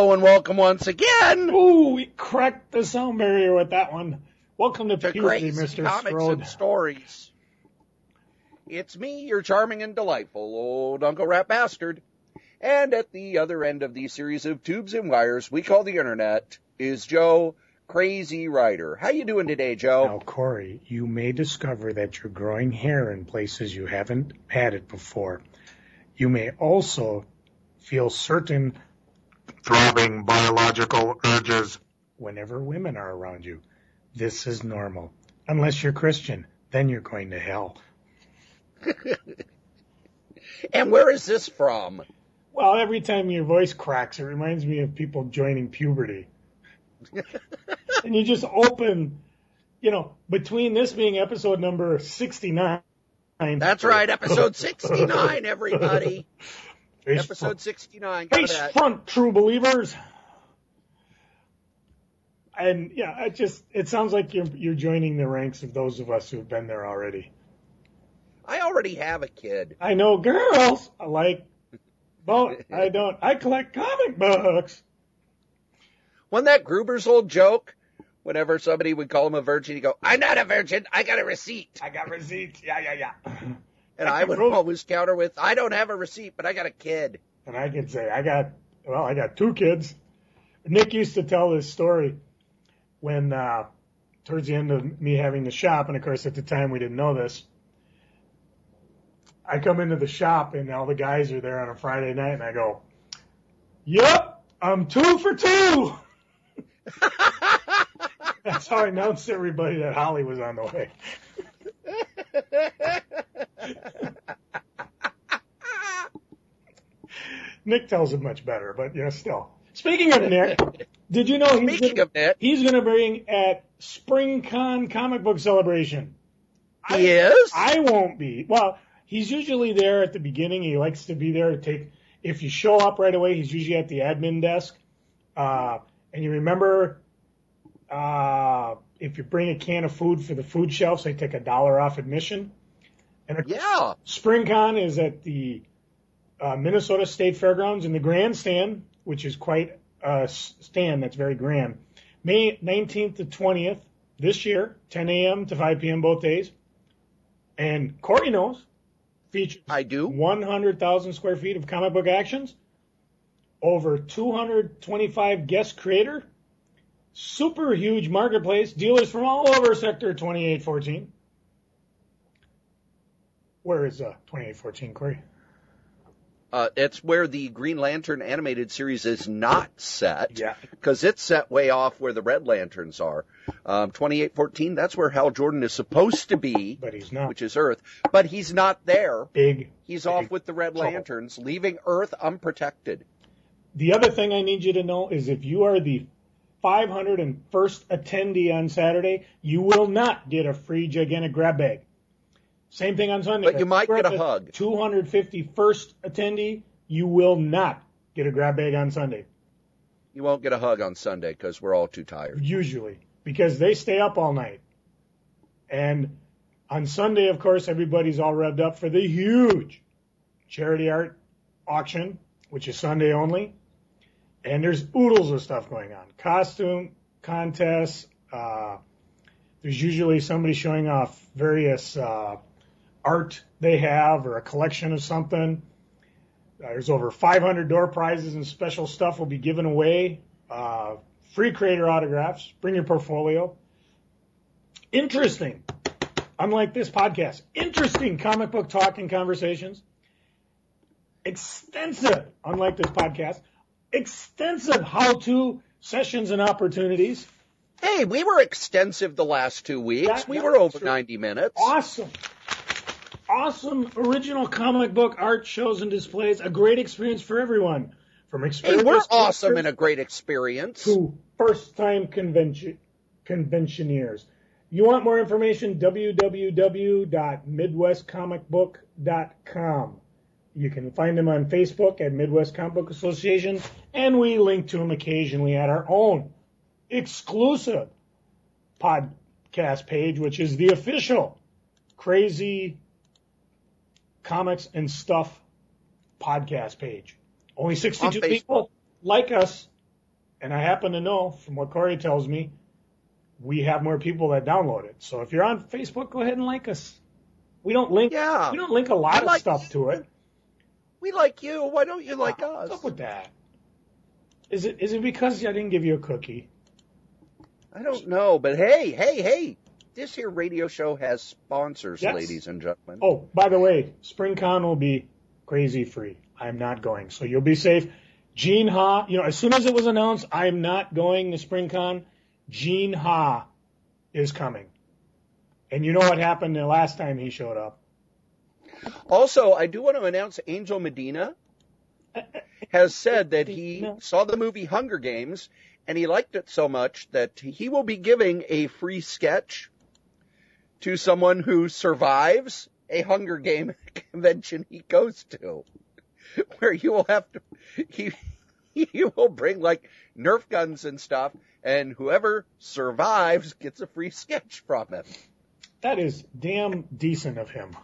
Hello and welcome once again Ooh, we cracked the sound barrier with that one. Welcome to Puberty, Crazy Mr. Comics Strode. and Stories. It's me, your charming and delightful old Uncle Rat Bastard. And at the other end of the series of tubes and wires we call the internet is Joe Crazy Writer. How you doing today, Joe? Now, Corey, you may discover that you're growing hair in places you haven't had it before. You may also feel certain throbbing biological urges whenever women are around you. This is normal. Unless you're Christian, then you're going to hell. And where is this from? Well, every time your voice cracks, it reminds me of people joining puberty. And you just open, between this being episode number 69. That's right, episode 69, everybody. Episode 69. Face front, true believers. And yeah, it sounds like you're joining the ranks of those of us who've been there already. I already have a kid. I know girls. I like both. I don't. I collect comic books. Wasn't that Gruber's old joke? Whenever somebody would call him a virgin, he'd go, "I'm not a virgin. I got a receipt." I got receipts. Yeah. And I would always counter with, "I don't have a receipt, but I got a kid." And I could say, I got 2 kids. Nick used to tell this story when, towards the end of me having the shop, and of course at the time we didn't know this, I come into the shop and all the guys are there on a Friday night and I go, "Yep, I'm 2 for 2. That's how I announced to everybody that Holly was on the way. Nick tells it much better, but still. Speaking of Nick, did you know he's going to bring at SpringCon comic book celebration? He is? I won't be. Well, he's usually there at the beginning. He likes to be there to take. If you show up right away, he's usually at the admin desk. And you remember, if you bring a can of food for the food shelves, they take $1 off admission. And yeah, SpringCon is at the Minnesota State Fairgrounds in the grandstand, which is quite a stand that's very grand. May 19th to 20th this year, 10 a.m. to 5 p.m. both days. And Corey knows, features 100,000 square feet of comic book actions, over 225 guest creator, super huge marketplace, dealers from all over Sector 2814. Where is 2814, Corey? It's where the Green Lantern animated series is not set. Yeah. Because it's set way off where the Red Lanterns are. 2814, that's where Hal Jordan is supposed to be. But he's not. Which is Earth. But he's not there. He's big off with the Red Lanterns, leaving Earth unprotected. The other thing I need you to know is if you are the 501st attendee on Saturday, you will not get a free gigantic grab bag. Same thing on Sunday. But you might get a hug. 251st attendee, you will not get a grab bag on Sunday. You won't get a hug on Sunday because we're all too tired. Usually. Because they stay up all night. And on Sunday, of course, everybody's all revved up for the huge charity art auction, which is Sunday only. And there's oodles of stuff going on. Costume contests. There's usually somebody showing off various art they have or a collection of something. There's over 500 door prizes and special stuff will be given away. Free creator autographs. Bring your portfolio. Interesting. Unlike this podcast. Interesting comic book talk and conversations. Extensive. Unlike this podcast. Extensive how-to sessions and opportunities. Hey, we were extensive the last 2 weeks. We were over 90 minutes. Awesome original comic book art shows and displays. A great experience for everyone. From Hey, we're awesome and a great experience. To first-time conventioneers. You want more information? www.midwestcomicbook.com. You can find them on Facebook at Midwest Comic Book Association, and we link to them occasionally at our own exclusive podcast page, which is the official Crazy Comics and Stuff podcast page. Only 62 people like us And I happen to know, from what Corey tells me, we have more people that download it. So if you're on Facebook, go ahead and like us. We don't link a lot of stuff to it. We like you. Why don't you like us? What's up with that? Is it because I didn't give you a cookie? I don't know, but hey. This here radio show has sponsors, yes. Ladies and gentlemen. Oh, by the way, SpringCon will be crazy free. I'm not going, so you'll be safe. Gene Ha, as soon as it was announced, I'm not going to SpringCon. Gene Ha is coming. And you know what happened the last time he showed up? Also, I do want to announce Angel Medina has said that he saw the movie Hunger Games and he liked it so much that he will be giving a free sketch to someone who survives a Hunger Game convention he goes to, where you will have to, he will bring like Nerf guns and stuff, and whoever survives gets a free sketch from him. That is damn decent of him.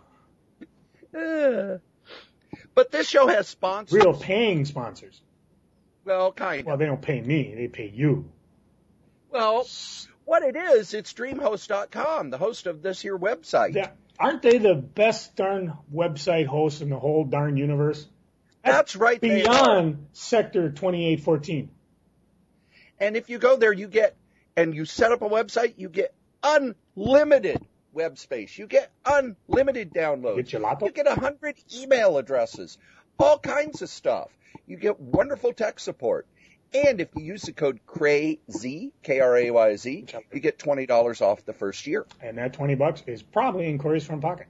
But this show has sponsors. Real paying sponsors. Well, kind of. Well, they don't pay me. They pay you. Well, what it is, it's DreamHost.com, the host of this here website. Yeah. Aren't they the best darn website host in the whole darn universe? That's right. Beyond Sector 2814. And if you go there, you set up a website, you get unlimited web space. You get unlimited downloads. You get 100 email addresses, all kinds of stuff. You get wonderful tech support. And if you use the code CRAYZ, K-R-A-Y-Z, you get $20 off the first year. And that $20 is probably in Corey's front pocket.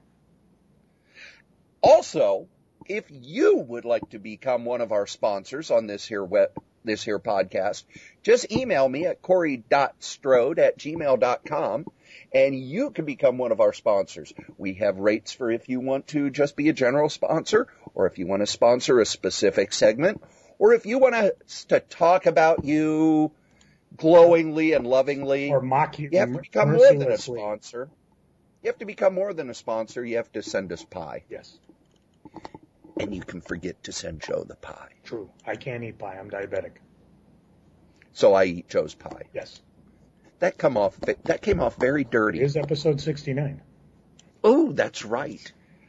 Also, if you would like to become one of our sponsors on this here podcast, just email me at corey.strode@gmail.com, and you can become one of our sponsors. We have rates for if you want to just be a general sponsor, or if you want to sponsor a specific segment, or if you want us to talk about you glowingly and lovingly. Or mock you. You have to become more than a sponsor. You have to become more than a sponsor. You have to send us pie. Yes. And you can forget to send Joe the pie. True. I can't eat pie. I'm diabetic. So I eat Joe's pie. Yes. That came off very dirty. It is episode 69. Oh, that's right.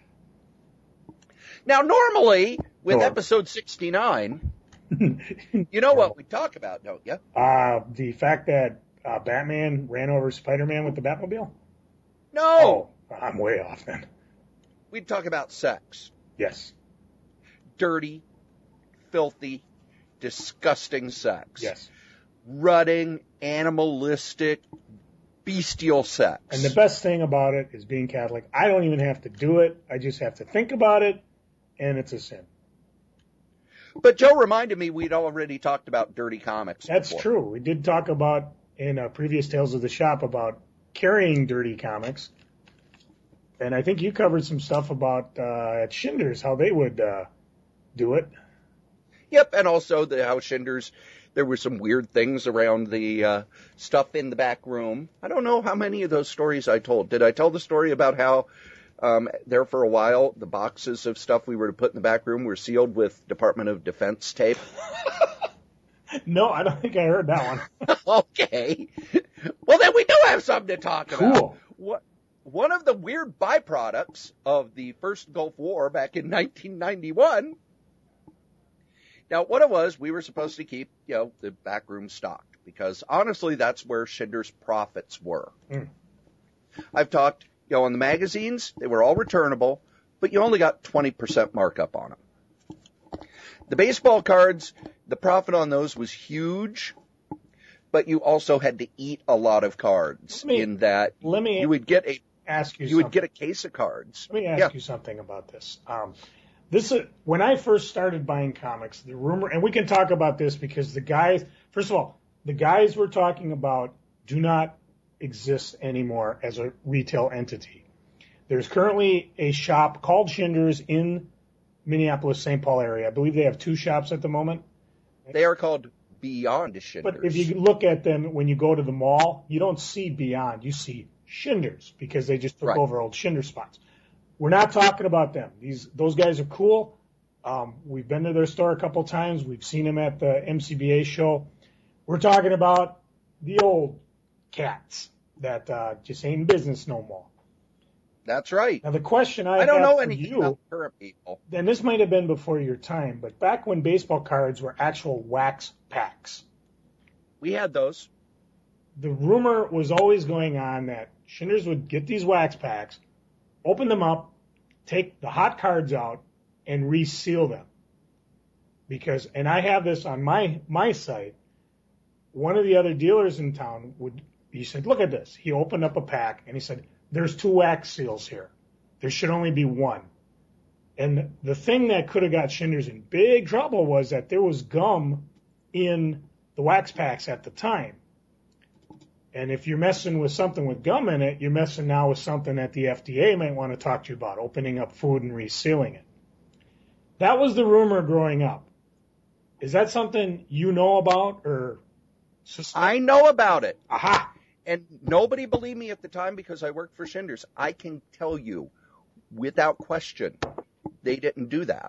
Now, normally, with episode 69, you know what we talk about, don't you? The fact that Batman ran over Spider-Man with the Batmobile? No. Oh, I'm way off then. We'd talk about sex. Yes. Dirty, filthy, disgusting sex. Yes. Rutting, animalistic, bestial sex. And the best thing about it is being Catholic. I don't even have to do it. I just have to think about it, and it's a sin. But Joe reminded me we'd already talked about dirty comics. That's before. true. We did talk about, in previous Tales of the Shop, about carrying dirty comics. And I think you covered some stuff about at Schindler's, how they would do it. Yep, and also how Schindler's, there were some weird things around the stuff in the back room. I don't know how many of those stories I told. Did I tell the story about how there for a while the boxes of stuff we were to put in the back room were sealed with Department of Defense tape? No, I don't think I heard that one. Okay. Well, then we do have something to talk about. Cool. One of the weird byproducts of the first Gulf War back in 1991. Now, what it was, we were supposed to keep, the back room stocked because honestly, that's where Schindler's profits were. Mm. I've talked, on the magazines, they were all returnable, but you only got 20% markup on them. The baseball cards, the profit on those was huge, but you also had to eat a lot of cards you would get a case of cards. Let me ask you something about this. This is when I first started buying comics, the rumor, and we can talk about this because the guys we're talking about do not exist anymore as a retail entity. There's currently a shop called Schindler's in Minneapolis, St. Paul area. I believe they have 2 shops at the moment. They are called Beyond Schindler's. But if you look at them when you go to the mall, you don't see Beyond. You see Schindler's because they just took over old Schindler's spots. We're not talking about them. Those guys are cool. We've been to their store a couple times. We've seen them at the MCBA show. We're talking about the old cats that just ain't in business no more. That's right. Now, the question I don't have know for anything you, about current people. and this might have been before your time, but back when baseball cards were actual wax packs, We had those. the rumor was always going on that Shinders would get these wax packs, open them up, take the hot cards out, and reseal them. Because, and I have this on my site, one of the other dealers in town he said, look at this. He opened up a pack and he said, there's 2 wax seals here. There should only be 1. And the thing that could have got Shinders in big trouble was that there was gum in the wax packs at the time. And if you're messing with something with gum in it, you're messing now with something that the FDA might want to talk to you about, opening up food and resealing it. That was the rumor growing up. Is that something you know about or? I know about it. Aha. And nobody believed me at the time because I worked for Shinders. I can tell you, without question, they didn't do that.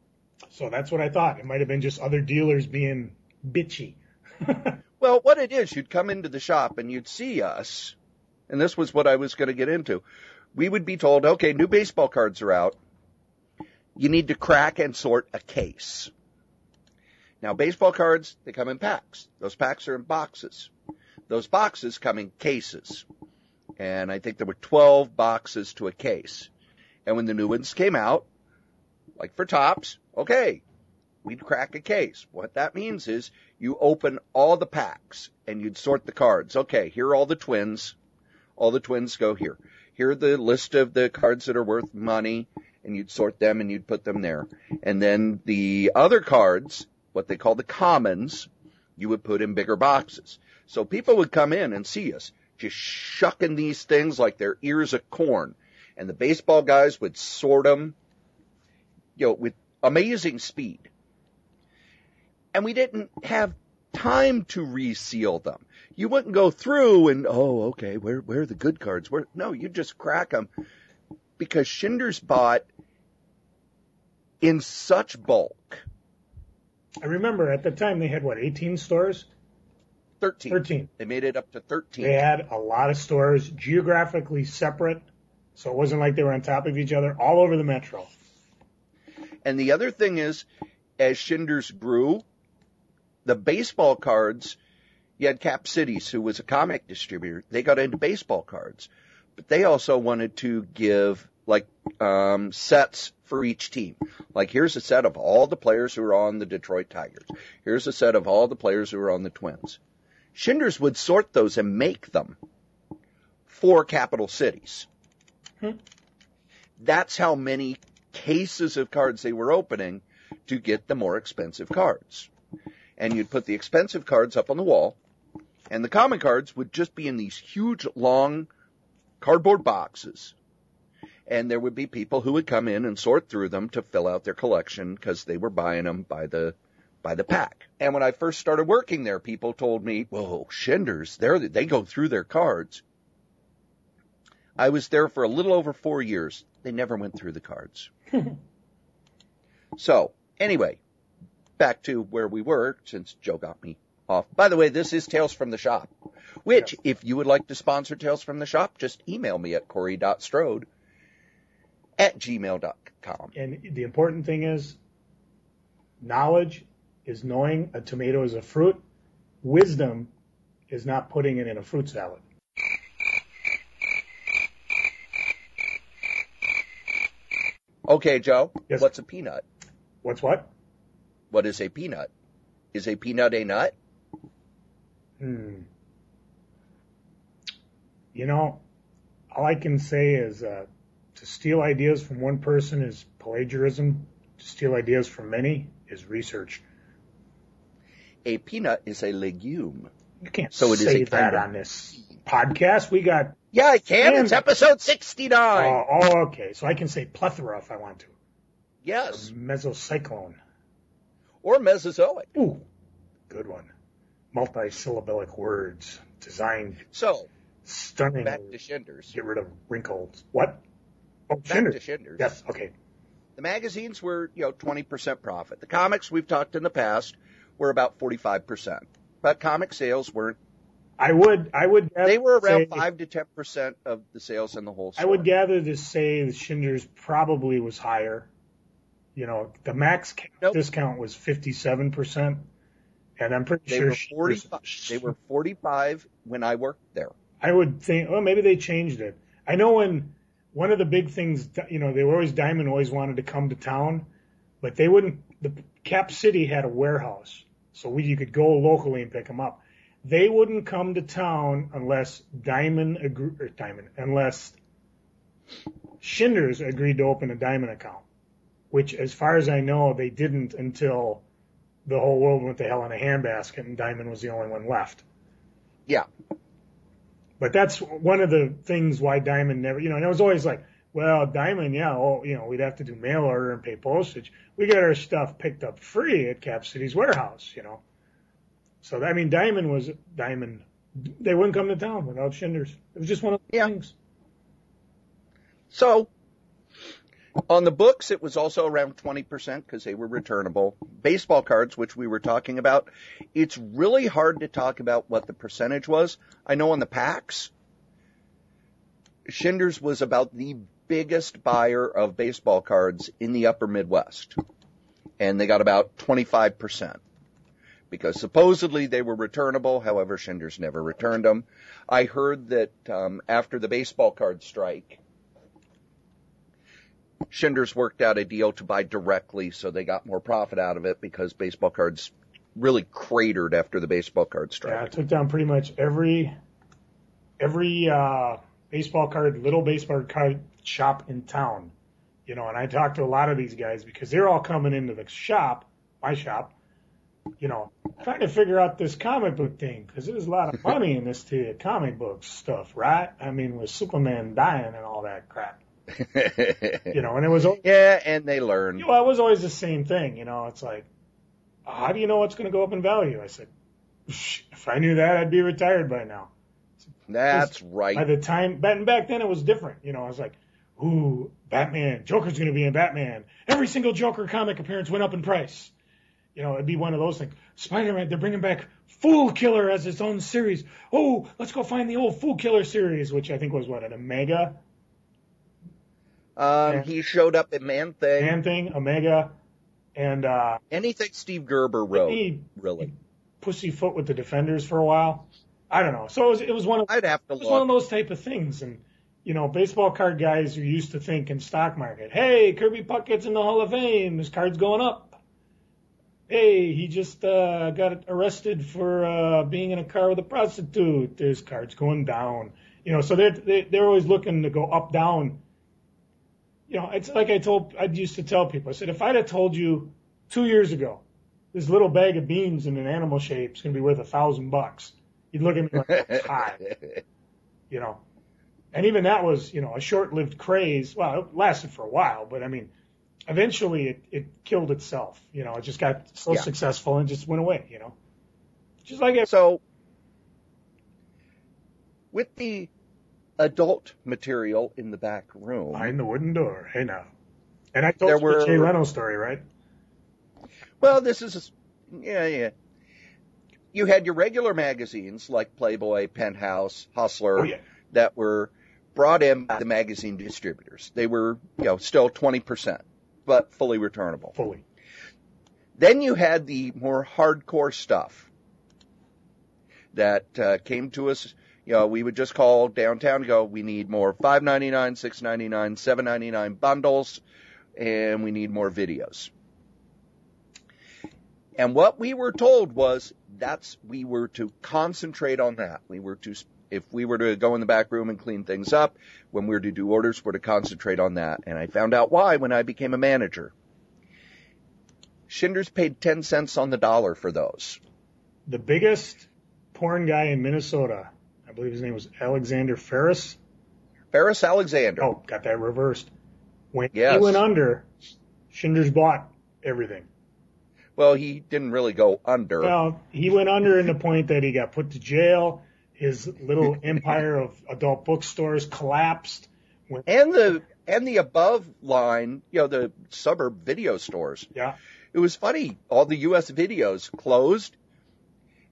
So that's what I thought. It might have been just other dealers being bitchy. Well, what it is, you'd come into the shop and you'd see us, and this was what I was going to get into. We would be told, okay, new baseball cards are out. You need to crack and sort a case. Now, baseball cards, they come in packs. Those packs are in boxes. Those boxes come in cases. And I think there were 12 boxes to a case. And when the new ones came out, like for Topps, okay, we'd crack a case. What that means is you open all the packs and you'd sort the cards. Okay, here are all the twins. All the twins go here. Here are the list of the cards that are worth money, and you'd sort them and you'd put them there. And then the other cards, what they call the commons, you would put in bigger boxes. So people would come in and see us just shucking these things like they're ears of corn. And the baseball guys would sort them, with amazing speed. And we didn't have time to reseal them. You wouldn't go through and, okay, where are the good cards? No, you just crack them because Shinders bought in such bulk. I remember at the time they had, 18 stores? 13. They made it up to 13. They had a lot of stores geographically separate, so it wasn't like they were on top of each other, all over the metro. And the other thing is, as Shinders grew, the baseball cards, you had Cap Cities, who was a comic distributor. They got into baseball cards. But they also wanted to give, sets for each team. Like, here's a set of all the players who are on the Detroit Tigers. Here's a set of all the players who are on the Twins. Shinders would sort those and make them for capital cities. That's how many cases of cards they were opening to get the more expensive cards. And you'd put the expensive cards up on the wall, and the common cards would just be in these huge, long cardboard boxes. And there would be people who would come in and sort through them to fill out their collection because they were buying them by the pack. And when I first started working there, people told me, whoa, Shinders, they go through their cards. I was there for a little over 4 years. They never went through the cards. So, anyway, back to where we were, since Joe got me off. By the way, this is Tales from the Shop, which, if you would like to sponsor Tales from the Shop, just email me at corey.strode@gmail.com. And the important thing is, knowledge is knowing a tomato is a fruit. Wisdom is not putting it in a fruit salad. Okay, Joe, Yes. What's a peanut? What's what? What is a peanut? Is a peanut a nut? All I can say is to steal ideas from one person is plagiarism. To steal ideas from many is research. A peanut is a legume. You can't So it is say a that on this podcast. We got... Yeah, I can. It's episode 69. Oh, okay. So I can say plethora if I want to. Yes. Or mesocyclone. Or Mesozoic. Ooh, good one. Multi-syllabic words designed So, stunning. back to Shinders. Get rid of wrinkles. What? Oh, Back Shinders. to Shinders. Yes, okay. The magazines were, 20% profit. The comics we've talked in the past were about 45%. but comic sales weren't. I would. They were around say, 5 to 10% of the sales in the whole store. I would gather to say the Schindler's probably was higher. You know, the max discount was 57%, and I'm pretty sure they were 45 when I worked there. I would think, well, maybe they changed it. I know when one of the big things, you know, Diamond always wanted to come to town, but they wouldn't. The Cap City had a warehouse, so you could go locally and pick them up. They wouldn't come to town unless unless Schindler's agreed to open a Diamond account, which, as far as I know, they didn't until the whole world went to hell in a handbasket and Diamond was the only one left. Yeah. But that's one of the things why Diamond never, you know, and it was always like, well, Diamond, yeah, well, you know, we'd have to do mail order and pay postage. We got our stuff picked up free at Cap City's warehouse, you know. So, I mean, Diamond. They wouldn't come to town without Schindler's. It was just one of the things. So, on the books, it was also around 20% because they were returnable. Baseball cards, which we were talking about, it's really hard to talk about what the percentage was. I know on the packs, Schindler's was about the biggest buyer of baseball cards in the upper Midwest. And they got about 25%. Because supposedly they were returnable, however, Schindler's never returned them. I heard that after the baseball card strike, Schindler's worked out a deal to buy directly, so they got more profit out of it because baseball cards really cratered after the baseball card strike. Yeah, it took down pretty much every little baseball card shop in town. You know, and I talked to a lot of these guys because they're all coming into the shop, my shop, you know, trying to figure out this comic book thing because there's a lot of money in this comic book stuff, right? I mean, with Superman dying and all that crap. You know, and it was and they learned. Well, it was always the same thing. You know, it's like, how do you know what's going to go up in value? I said, if I knew that, I'd be retired by now. That's right. By the time, back then it was different. You know, I was like, ooh, Batman, Joker's going to be in Batman. Every single Joker comic appearance went up in price. You know, it'd be one of those things. Spider-Man, they're bringing back Fool Killer as its own series. Oh, let's go find the old Fool Killer series, which I think was an Omega. He showed up in Man-Thing, Omega, and anything Steve Gerber wrote. Really, Pussyfoot with the Defenders for a while. I don't know. So it was one of I'd have to it was one of those type of things, and you know, baseball card guys are used to think in stock market. Hey, Kirby Puckett's in the Hall of Fame. His card's going up. Hey, he just got arrested for being in a car with a prostitute. His card's going down. You know, so they're always looking to go up, down. You know, it's like I used to tell people. I said, if I'd have told you 2 years ago, this little bag of beans in an animal shape is going to be worth $1,000, you'd look at me like, that's high. You know, and even that was, you know, a short-lived craze. Well, it lasted for a while, but I mean, eventually it killed itself. You know, it just got so successful and just went away, you know. Just like So, with the adult material in the back room. Behind the wooden door. Hey, now. And I told you the Jay Leno story, right? Well, this is, yeah. You had your regular magazines like Playboy, Penthouse, Hustler, that were brought in by the magazine distributors. They were, you know, still 20%, but fully returnable. Fully. Then you had the more hardcore stuff that came to us. You know, we would just call downtown and go, we need more $5.99, $6.99, $7.99 bundles, and we need more videos. And what we were told was we were to concentrate on that. If we were to go in the back room and clean things up, when we were to do orders, we're to concentrate on that. And I found out why when I became a manager. Schindler's paid 10 cents on the dollar for those. The biggest porn guy in Minnesota, I believe his name was Alexander Ferris. Ferris Alexander. Oh, got that reversed. When he went under, Schindler's bought everything. Well, he didn't really go under. Well, he went under in the point that he got put to jail. His little empire of adult bookstores collapsed. And the above line, you know, the suburb video stores. Yeah. It was funny. All the U.S. videos closed,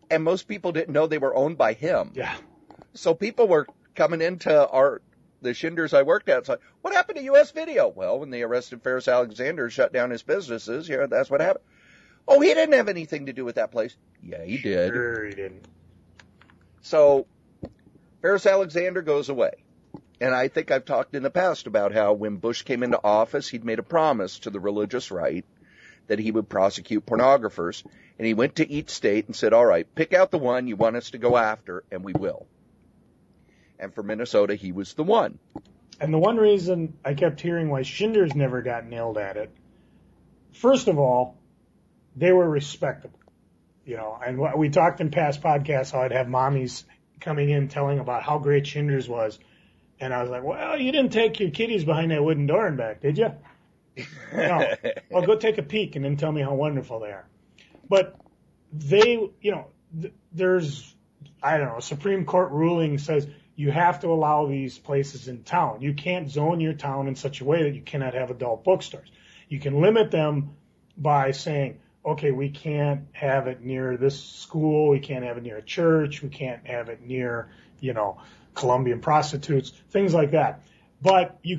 and most people didn't know they were owned by him. Yeah. So people were coming into the Schinders I worked at. It's like, what happened to U.S. Video? Well, when they arrested Ferris Alexander, shut down his businesses, that's what happened. Oh, he didn't have anything to do with that place. Yeah, he did. Sure he didn't. So Ferris Alexander goes away. And I think I've talked in the past about how when Bush came into office, he'd made a promise to the religious right that he would prosecute pornographers. And he went to each state and said, all right, pick out the one you want us to go after, and we will. And for Minnesota, he was the one. And the one reason I kept hearing why Schinders never got nailed at it, first of all, they were respectable. And we talked in past podcasts how I'd have mommies coming in telling about how great Schinders was. And I was like, well, you didn't take your kiddies behind that wooden door and back, did you? No. Well, go take a peek and then tell me how wonderful they are. But they, there's, I don't know, a Supreme Court ruling says you have to allow these places in town. You can't zone your town in such a way that you cannot have adult bookstores. You can limit them by saying, okay, we can't have it near this school. We can't have it near a church. We can't have it near, Colombian prostitutes, things like that. But you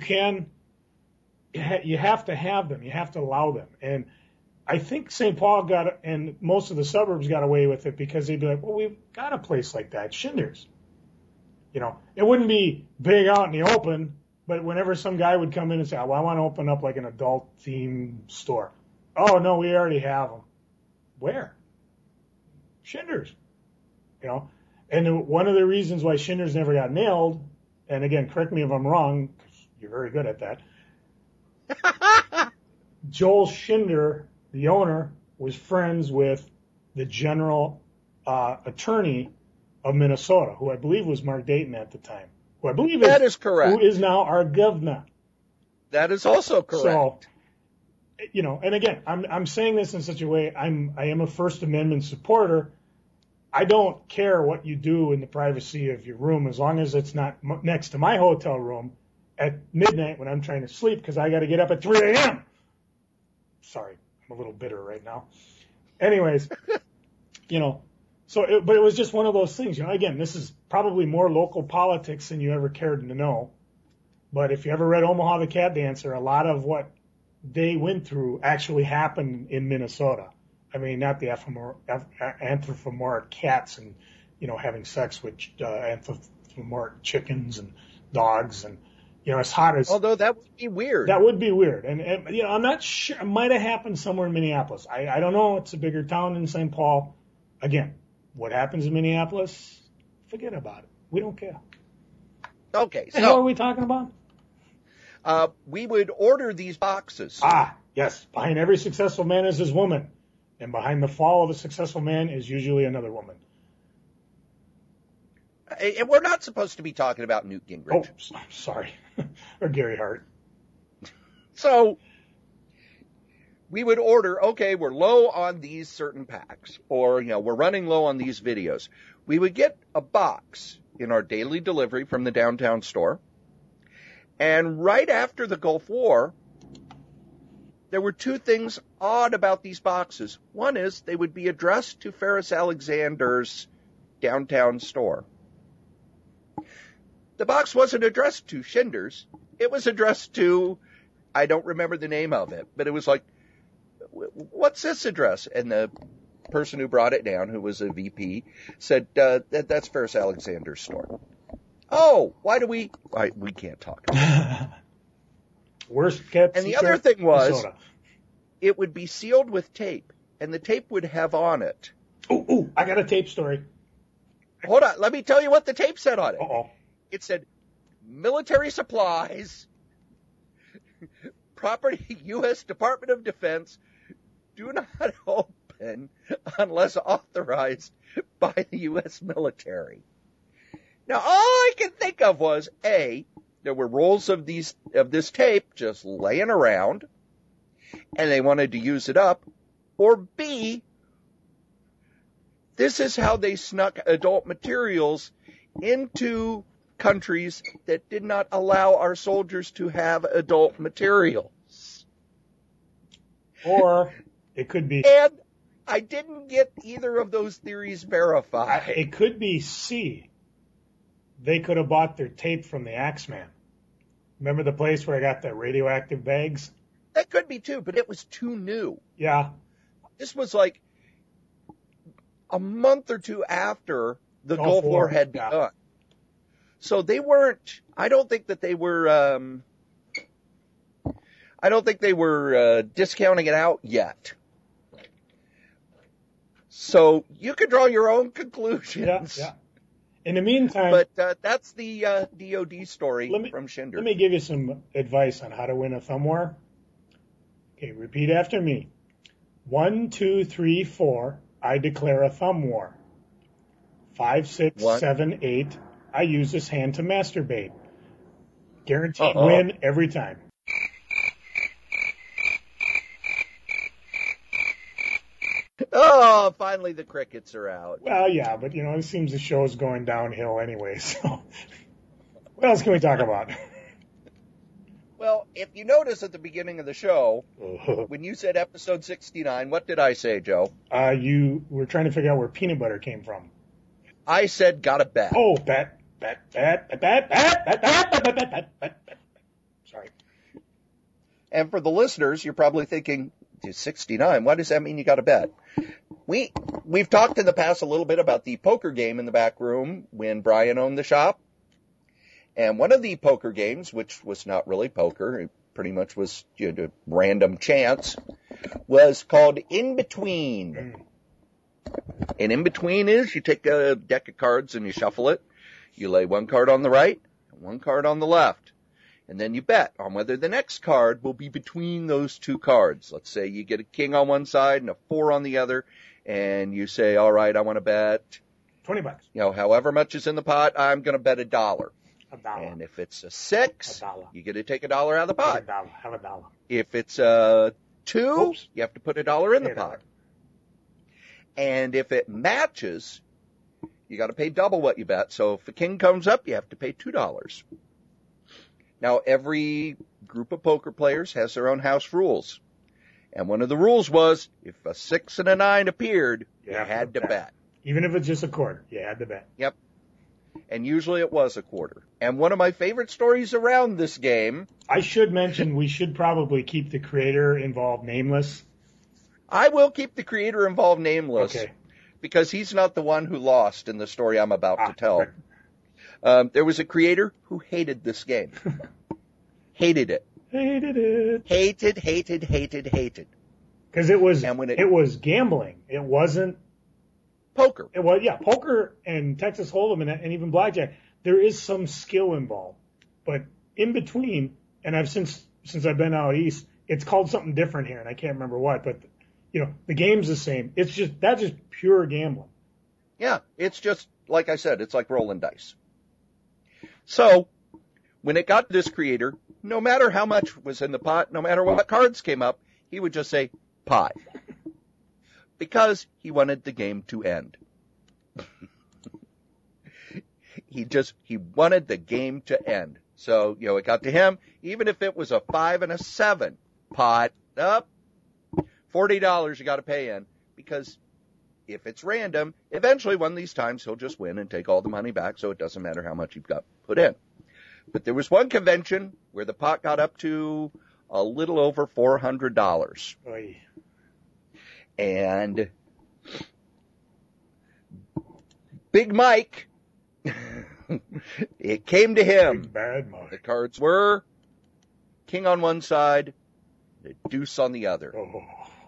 have to have them. You have to allow them. And I think St. Paul and most of the suburbs got away with it because they'd be like, well, we've got a place like that, Schinders. It wouldn't be big out in the open, but whenever some guy would come in and say, well, I want to open up like an adult themed store. Oh, no, we already have them. Where? Schinders. And one of the reasons why Schinders never got nailed, and again, correct me if I'm wrong, because you're very good at that. Joel Schinder, the owner, was friends with the general attorney of Minnesota, who I believe was Mark Dayton at the time. Who I believe that is correct. Who is now our governor. That is also correct. So, and again, I'm saying this in such a way, I am a First Amendment supporter. I don't care what you do in the privacy of your room as long as it's not next to my hotel room at midnight when I'm trying to sleep because I got to get up at 3 a.m. Sorry, I'm a little bitter right now. Anyways, but it was just one of those things. Again, this is probably more local politics than you ever cared to know. But if you ever read Omaha the Cat Dancer, a lot of what they went through actually happened in Minnesota. I mean, not the anthropomorphic cats and, having sex with anthropomorphic chickens and dogs and, as hot as... Although that would be weird. That would be weird. And I'm not sure. It might have happened somewhere in Minneapolis. I don't know. It's a bigger town than St. Paul. Again, what happens in Minneapolis, forget about it. We don't care. Okay. So, what are we talking about? We would order these boxes. Yes. Behind every successful man is his woman. And behind the fall of a successful man is usually another woman. And we're not supposed to be talking about Newt Gingrich. Oh, sorry. Or Gary Hart. So we would order, okay, we're low on these certain packs, or, we're running low on these videos. We would get a box in our daily delivery from the downtown store. And right after the Gulf War, there were two things odd about these boxes. One is they would be addressed to Ferris Alexander's downtown store. The box wasn't addressed to Schinders. It was addressed to, I don't remember the name of it, but it was like, what's this address? And the person who brought it down, who was a VP, said, that's Ferris Alexander's store. Oh, why do we can't talk about it. Worst kept and the other thing was, Minnesota. It would be sealed with tape, and the tape would have on it. Ooh, I got a tape story. Hold on, let me tell you what the tape said on it. Uh-oh. It said, military supplies, property, U.S. Department of Defense, do not open unless authorized by the U.S. military. Now, all I could think of was, A, there were rolls of this tape just laying around, and they wanted to use it up, or B, this is how they snuck adult materials into countries that did not allow our soldiers to have adult materials. Or it could be. And I didn't get either of those theories verified. It could be C. They could have bought their tape from the Axeman. Remember the place where I got the radioactive bags? That could be too, but it was too new. Yeah. This was like a month or two after the Gulf War had begun. So they weren't, I don't think they were discounting it out yet. So you could draw your own conclusions. Yeah. In the meantime, but that's the DOD story from Shinder. Let me give you some advice on how to win a thumb war. Okay, repeat after me. 1, 2, 3, 4. I declare a thumb war. 5, 6, 7, 8. I use this hand to masturbate. Guaranteed win every time. Oh, finally the crickets are out. Well, yeah, but it seems the show's going downhill anyway, so what else can we talk about? Well, if you notice at the beginning of the show, when you said episode 69, what did I say, Joe? You were trying to figure out where peanut butter came from. I said, gotta bet. Oh, bet. Sorry. And for the listeners, you're probably thinking, 69, why does that mean you gotta bet? We've talked in the past a little bit about the poker game in the back room when Brian owned the shop. And one of the poker games, which was not really poker, it pretty much was a random chance, was called In Between. And In Between is you take a deck of cards and you shuffle it. You lay one card on the right and one card on the left. And then you bet on whether the next card will be between those two cards. Let's say you get a king on one side and a 4 on the other, and you say, all right, I want to bet $20. However much is in the pot, I'm going to bet $1. $1. And if it's a 6, $1. you get to take $1 out of the pot. Have $1. If it's a 2, you have to put $1 in the pot. And if it matches, you got to pay double what you bet. So if the king comes up, you have to pay $2. Now, every group of poker players has their own house rules. And one of the rules was, if a 6 and a 9 appeared, you had to bet. Even if it's just a quarter, you had to bet. Yep. And usually it was a quarter. And one of my favorite stories around this game... I should mention we should probably keep the creator involved nameless. I will keep the creator involved nameless. Okay. Because he's not the one who lost in the story I'm about to tell. Right. There was a creator who hated this game. Hated it. Hated. Because it was gambling. It wasn't poker. It was poker and Texas Hold'em and even blackjack. There is some skill involved, but in between, and I've since I've been out east, it's called something different here, and I can't remember what. But the game's the same. It's just pure gambling. Yeah, it's just like I said. It's like rolling dice. So, when it got to this creator, no matter how much was in the pot, no matter what cards came up, he would just say, pot. Because he wanted the game to end. He wanted the game to end. So, it got to him, even if it was a 5 and a 7, pot up, $40 you got to pay in. Because if it's random, eventually one of these times he'll just win and take all the money back, so it doesn't matter how much you've got put in. But there was one convention where the pot got up to a little over $400. Oy. And Big Mike, it came to him. Big bad Mike. The cards were king on one side, the deuce on the other. Oh.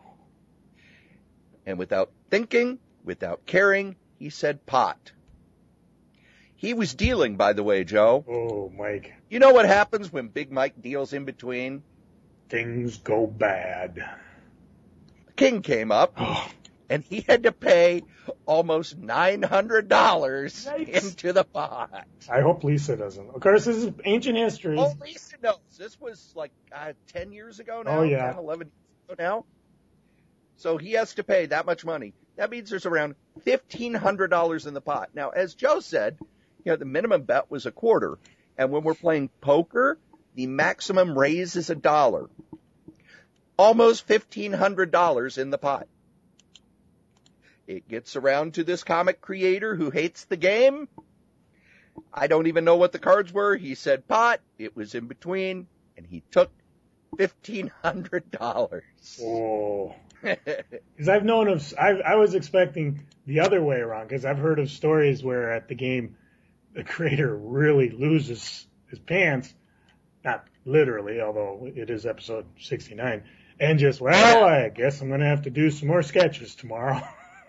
And without thinking, without caring, he said pot. He was dealing, by the way, Joe. Oh, Mike. You know what happens when Big Mike deals in between? Things go bad. The king came up, and he had to pay almost $900 into the pot. I hope Lisa doesn't. Of course, this is ancient history. Oh, Lisa knows. This was like 10 years ago now. Oh, yeah. 10, 11 years ago now. So he has to pay that much money. That means there's around $1,500 in the pot. Now, as Joe said, the minimum bet was a quarter. And when we're playing poker, the maximum raise is $1. Almost $1,500 in the pot. It gets around to this comic creator who hates the game. I don't even know what the cards were. He said pot. It was in between, and he took $1,500. Oh. Because I've known of, I was expecting the other way around, because I've heard of stories where at the game the creator really loses his pants, not literally, although it is episode 69, and just, well, I guess I'm going to have to do some more sketches tomorrow.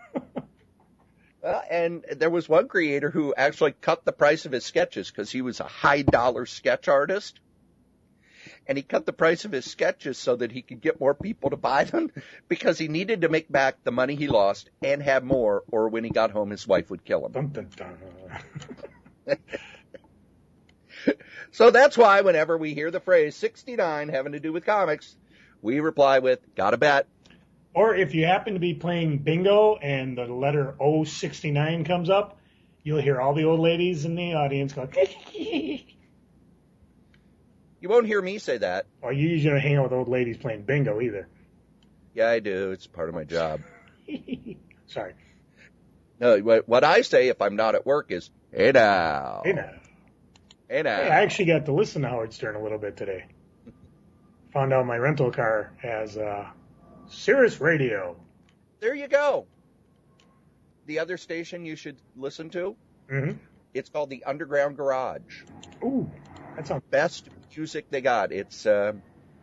And there was one creator who actually cut the price of his sketches because he was a high-dollar sketch artist. And he cut the price of his sketches so that he could get more people to buy them because he needed to make back the money he lost and have more, or when he got home, his wife would kill him. Dun, dun, dun. So that's why whenever we hear the phrase 69 having to do with comics, we reply with, got a bet. Or if you happen to be playing bingo and the letter O69 comes up, you'll hear all the old ladies in the audience go, You won't hear me say that. or you usually don't hang out with old ladies playing bingo either. Yeah, I do. It's part of my job. Sorry. No, what I say if I'm not at work is, hey now. Hey now. Hey now. Hey, I actually got to listen to Howard Stern a little bit today. Found out my rental car has Sirius Radio. There you go. The other station you should listen to, Mm-hmm. it's called the Underground Garage. Ooh, that sounds. Best music they got. It's, a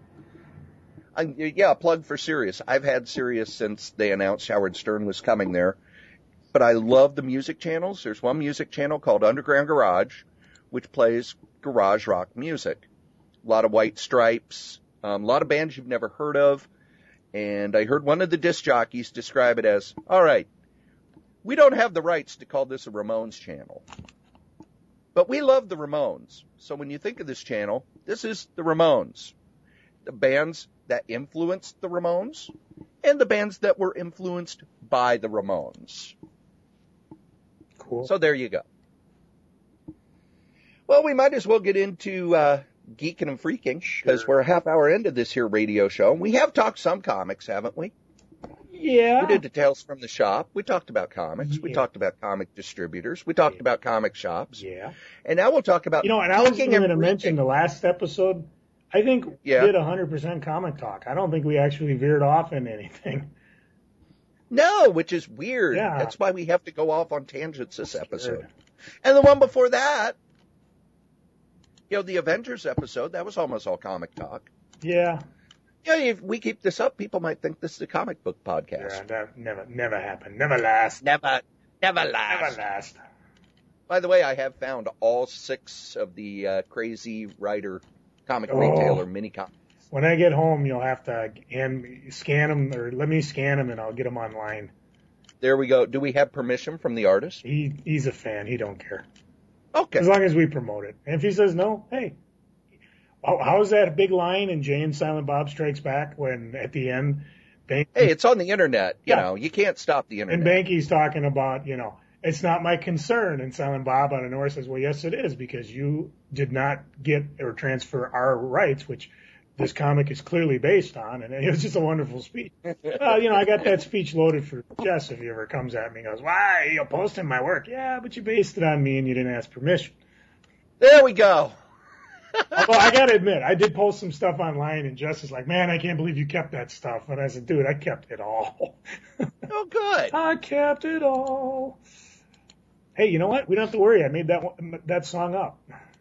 plug for Sirius. I've had Sirius since they announced Howard Stern was coming there. But I love the music channels. There's one music channel called Underground Garage, which plays garage rock music. A lot of White Stripes, a lot of bands you've never heard of. And I heard one of the disc jockeys describe it as, all right, we don't have the rights to call this a Ramones channel. But we love the Ramones. So when you think of this channel, this is the Ramones. The bands that influenced the Ramones and the bands that were influenced by the Ramones. Cool. So there you go. Well, we might as well get into geeking and freaking because we're a half hour into this here radio show. We have talked some comics, haven't we? Yeah. We did the Tales from the Shop. We talked about comics. Yeah. We talked about comic distributors. We talked about comic shops. Yeah. And now we'll talk about And I was geeking going and to mention freaking. the last episode, I think we did 100% comic talk. I don't think we actually veered off into anything. No, which is weird. Yeah. That's why we have to go off on tangents this episode. Sure. And the one before that, the Avengers episode, that was almost all comic talk. Yeah. Yeah, if we keep this up, people might think this is a comic book podcast. Yeah, that never happened. Never last. Never Never last. last. By the way, I have found all 6 of the Crazy Writer comic retailer mini comics. When I get home, you'll have to scan them, or let me scan them, and I'll get them online. There we go. Do we have permission from the artist? He's a fan. He don't care. Okay. As long as we promote it. And if he says no, hey. How's that big line in Jay and Silent Bob Strikes Back when at the end, Hey, it's on the internet. Yeah. You can't stop the internet. And Banky's talking about, it's not my concern. And Silent Bob out of nowhere says, well, yes, it is, because you did not get or transfer our rights, which this comic is clearly based on. And it was just a wonderful speech. Well, I got that speech loaded for Jess if he ever comes at me and goes, why, you're posting my work. Yeah, but you based it on me and you didn't ask permission. There we go. Although I got to admit, I did post some stuff online, and Jess is like, man, I can't believe you kept that stuff. And I said, dude, I kept it all. Oh, good. I kept it all. Hey, you know what? We don't have to worry. I made that song up.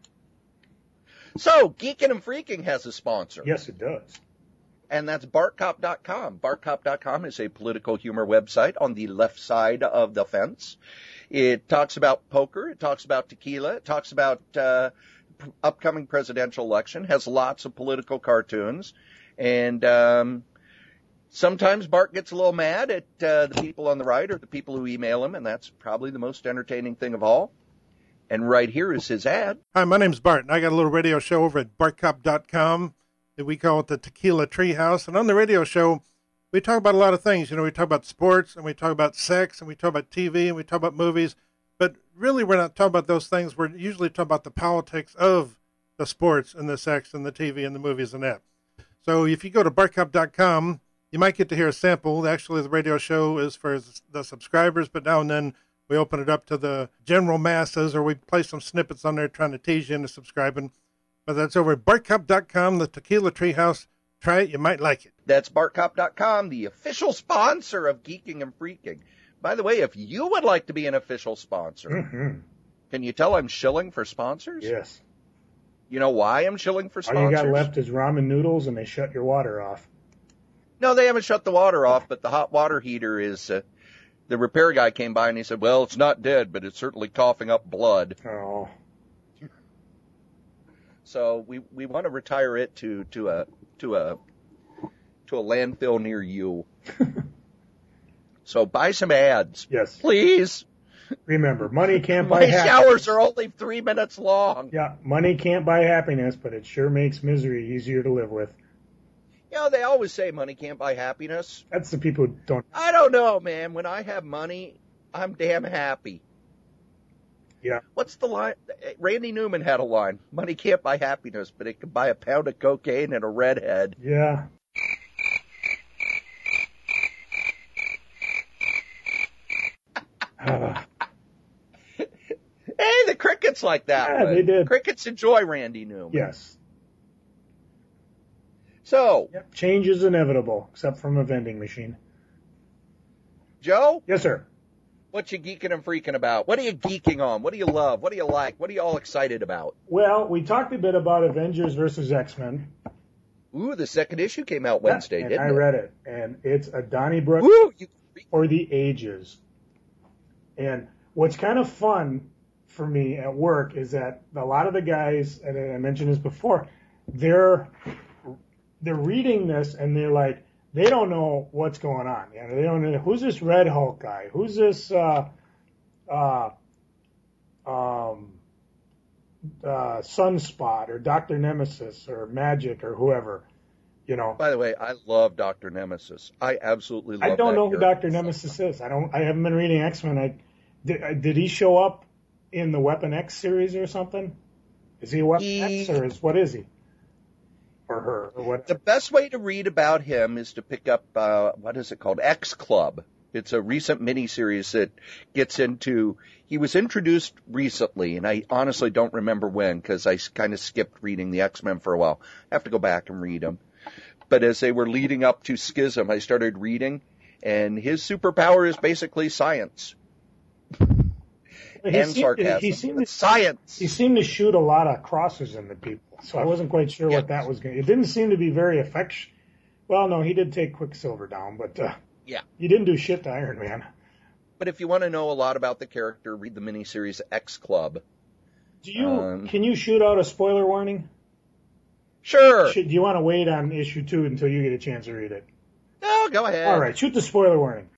So, Geekin' and Freaking has a sponsor. Yes, it does. And that's BartCop.com. BartCop.com is a political humor website on the left side of the fence. It talks about poker. It talks about tequila. It talks about upcoming presidential election, has lots of political cartoons, and sometimes Bart gets a little mad at the people on the right or the people who email him, and that's probably the most entertaining thing of all. And right here is his ad. Hi, my name's Bart, and I got a little radio show over at bartcop.com that we call it the Tequila Treehouse. And on the radio show, we talk about a lot of things. We talk about sports, and we talk about sex, and we talk about TV, and we talk about movies. But really, we're not talking about those things. We're usually talking about the politics of the sports and the sex and the TV and the movies and that. So if you go to bartcop.com, You might get to hear a sample. Actually, the radio show is for the subscribers, but now and then we open it up to the general masses, or we play some snippets on there trying to tease you into subscribing. But that's over at BartCop.com, the Tequila Treehouse. Try it. You might like it. That's BartCop.com, the official sponsor of Geeking and Freaking. By the way, if you would like to be an official sponsor, can you tell I'm shilling for sponsors? Yes. You know why I'm shilling for sponsors? All you got left is ramen noodles, and they shut your water off. No, they haven't shut the water off, but the hot water heater is, the repair guy came by and he said, well, it's not dead, but it's certainly coughing up blood. Oh. So we want to retire it to a landfill near you. So buy some ads. Yes. Please. Remember, money can't buy My happiness. showers are only 3 minutes long. Yeah, money can't buy happiness, but it sure makes misery easier to live with. You know, they always say money can't buy happiness. That's the people who don't. I don't know, man. When I have money, I'm damn happy. Yeah. What's the line? Randy Newman had a line. Money can't buy happiness, but it can buy a pound of cocaine and a redhead. Yeah. Hey, the crickets like that Yeah, one. they did. Crickets enjoy Randy Newman. Yes. So, Yep. Change is inevitable, except from a vending machine. Joe, Yes, sir. what you geeking and freaking about? What are you geeking on? What do you love? What do you like? What are you all excited about? Well, we talked a bit about Avengers versus X-Men. Ooh, the second issue came out Wednesday, and didn't I it? read it, and it's a Donnybrook Ooh, for the ages. And what's kind of fun for me at work is that a lot of the guys, and I mentioned this before, they're reading this and they're like, they don't know what's going on. You know, they don't know who's this Red Hulk guy, who's this Sunspot or Dr. Nemesis or Magic or whoever. You know. By the way, I love Dr. Nemesis. I absolutely love I don't that know who character. Dr. Nemesis is. I haven't been reading X-Men. Did he show up in the Weapon X series or something? Is he a Weapon X or what is he? Or her or what? The best way to read about him is to pick up, what is it called? X Club. It's a recent miniseries that gets into, he was introduced recently, and I honestly don't remember when, because I kind of skipped reading the X-Men for a while. I have to go back and read them. But as they were leading up to Schism, I started reading, and his superpower is basically science. Sarcasm. Science. He seemed to shoot a lot of crosses into people, so I wasn't quite sure what that was going to. It didn't seem to be very effective. Well, no, he did take Quicksilver down, but yeah, he didn't do shit to Iron Man. But if you want to know a lot about the character, read the miniseries X Club. Can you shoot out a spoiler warning? Sure. Do you want to wait on issue 2 until you get a chance to read it? No, go ahead. All right, shoot the spoiler warning.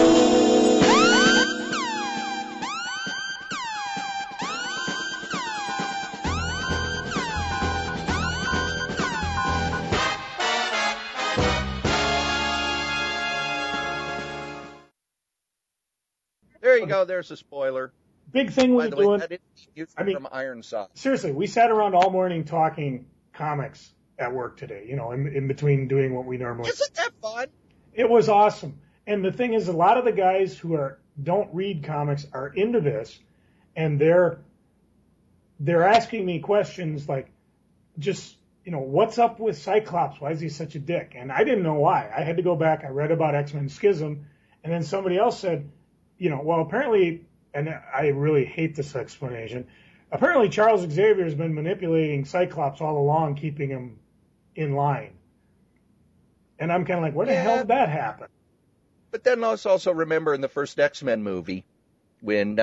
There you go. There's a spoiler. Big thing By we're the way, doing. that is from Ironside. Seriously, we sat around all morning talking comics at work today, you know, in between doing what we normally. Isn't that fun? It was awesome. And the thing is, a lot of the guys who don't read comics are into this, and they're asking me questions like, just, you know, what's up with Cyclops? Why is he such a dick? And I didn't know why. I had to go back. I read about X-Men Schism, and then somebody else said, you know, well, apparently, and I really hate this explanation, apparently Charles Xavier has been manipulating Cyclops all along, keeping him in line. And I'm kind of like, where the hell did that happen? But then let's also remember in the first X-Men movie, when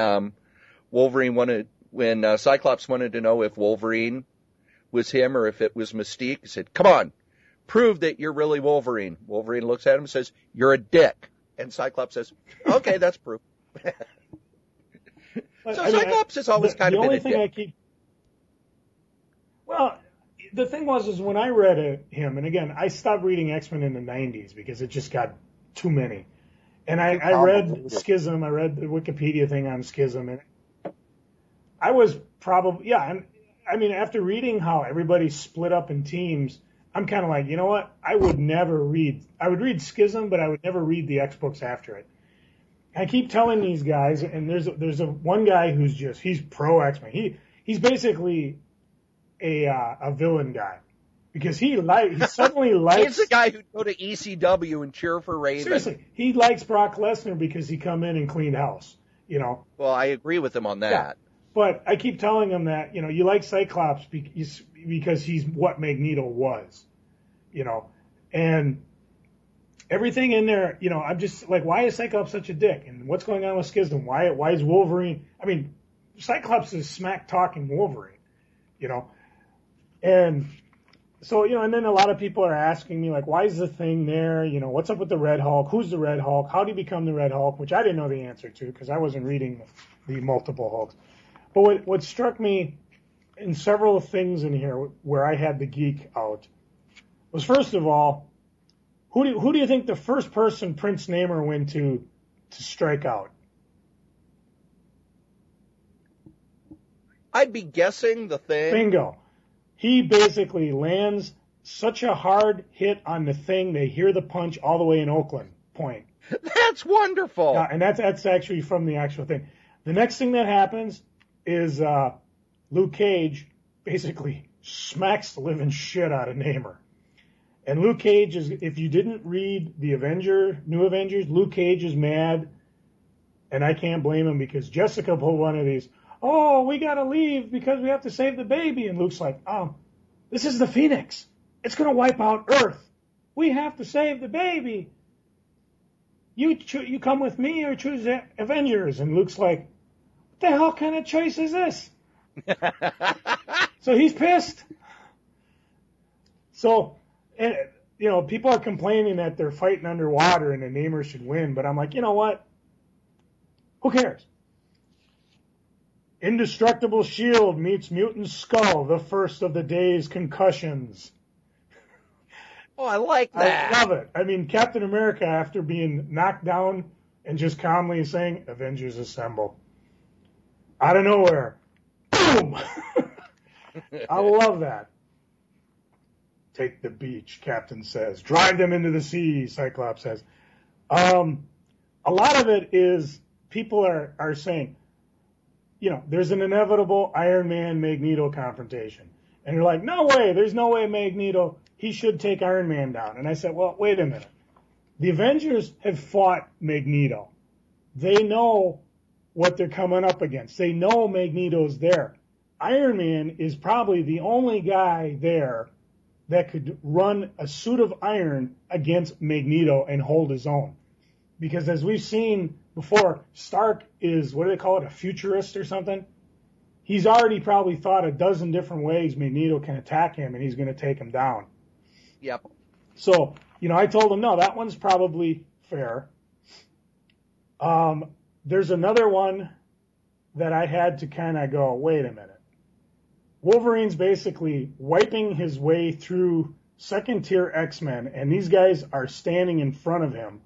Cyclops wanted to know if Wolverine was him or if it was Mystique, he said, come on, prove that you're really Wolverine. Wolverine looks at him and says, you're a dick. And Cyclops says, okay, that's proof. Cyclops has always kind of been a dick. Well, the thing was when I read him, and again, I stopped reading X-Men in the 90s because it just got too many. And I read Schism, I read the Wikipedia thing on Schism, and I was probably, and I mean, after reading how everybody split up in teams, I'm kind of like, you know what? I would read Schism, but I would never read the X books after it. I keep telling these guys, and there's one guy who's he's pro X-Men. He's basically a villain guy because he suddenly likes. He's the guy who'd go to ECW and cheer for Raven. Seriously, he likes Brock Lesnar because he come in and cleaned house. Well, I agree with him on that. Yeah. But I keep telling him that, you like Cyclops because he's what Magneto was, and everything in there, I'm just like, why is Cyclops such a dick? And what's going on with Schism? Why is Wolverine? I mean, Cyclops is smack talking Wolverine, and so, and then a lot of people are asking me like, why is the Thing there? What's up with the Red Hulk? Who's the Red Hulk? How did he become the Red Hulk? Which I didn't know the answer to because I wasn't reading the multiple Hulks. But what struck me in several things in here where I had the geek out was, first of all, who do you think the first person Prince Namor went to strike out? I'd be guessing the Thing. Bingo. He basically lands such a hard hit on the Thing, they hear the punch all the way in Oakland Point. That's wonderful. Yeah, and that's actually from the actual thing. The next thing that happens is Luke Cage basically smacks the living shit out of Namor. And Luke Cage is, if you didn't read the New Avengers, Luke Cage is mad, and I can't blame him because Jessica pulled one of these, oh, we gotta leave because we have to save the baby. And Luke's like, oh, this is the Phoenix. It's gonna wipe out Earth. We have to save the baby. You come with me or choose the Avengers. And Luke's like, what the hell kind of choice is this? So he's pissed. So, and, people are complaining that they're fighting underwater and the Namor should win. But I'm like, you know what? Who cares? Indestructible Shield meets Mutant Skull, the first of the day's concussions. Oh, I like that. I love it. I mean, Captain America, after being knocked down and just calmly saying, Avengers Assemble. Out of nowhere. Boom! I love that. Take the beach, Captain says. Drive them into the sea, Cyclops says. A lot of it is people are saying, there's an inevitable Iron Man Magneto confrontation. And you're like, no way, there's no way Magneto, he should take Iron Man down. And I said, well, wait a minute. The Avengers have fought Magneto. They know what they're coming up against. They know Magneto's there. Iron Man is probably the only guy there that could run a suit of iron against Magneto and hold his own. Because as we've seen before, Stark is, what do they call it, a futurist or something? He's already probably thought a dozen different ways Magneto can attack him, and he's going to take him down. Yep. So, I told him, no, that one's probably fair. There's another one that I had to kind of go, wait a minute. Wolverine's basically wiping his way through second-tier X-Men, and these guys are standing in front of him.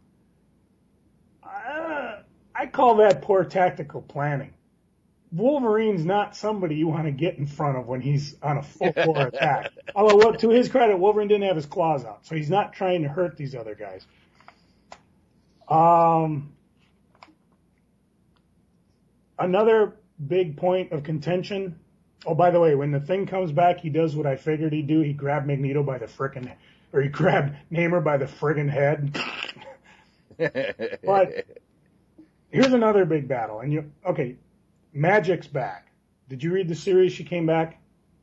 I call that poor tactical planning. Wolverine's not somebody you want to get in front of when he's on a full-floor attack. Although, to his credit, Wolverine didn't have his claws out, so he's not trying to hurt these other guys. Another big point of contention. Oh, by the way, when the Thing comes back, he does what I figured he'd do. He grabbed Magneto by the he grabbed Namor by the friggin' head. But here's another big battle. And Magic's back. Did you read the series she came back?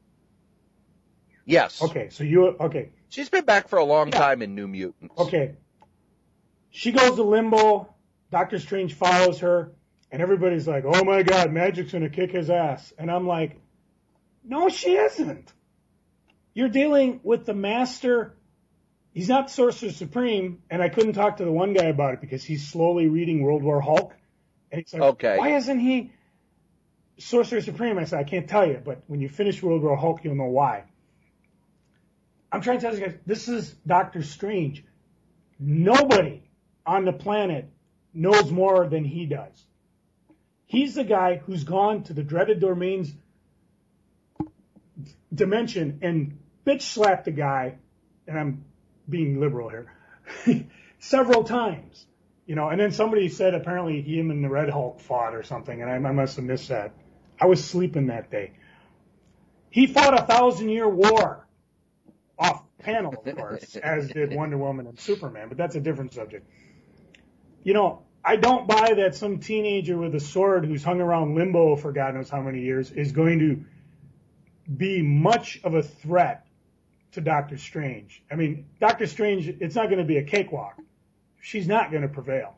Yes. Okay, so She's been back for a long time in New Mutants. Okay. She goes to Limbo. Doctor Strange follows her. And everybody's like, oh my God, Magic's going to kick his ass. And I'm like, no, she isn't. You're dealing with the master. He's not Sorcerer Supreme. And I couldn't talk to the one guy about it because he's slowly reading World War Hulk. And he's like, okay, why isn't he Sorcerer Supreme? I said, I can't tell you, but when you finish World War Hulk, you'll know why. I'm trying to tell you guys, this is Doctor Strange. Nobody on the planet knows more than he does. He's the guy who's gone to the dreaded domains dimension and bitch slapped a guy and I'm being liberal here, several times, you know, and then somebody said apparently him and the Red Hulk fought or something, and I must have missed that. I was sleeping that day. He fought a 1,000-year war off panel, of course, as did Wonder Woman and Superman, but that's a different subject. You know, I don't buy that some teenager with a sword who's hung around Limbo for God knows how many years is going to be much of a threat to Doctor Strange. I mean, Doctor Strange, it's not going to be a cakewalk. She's not going to prevail.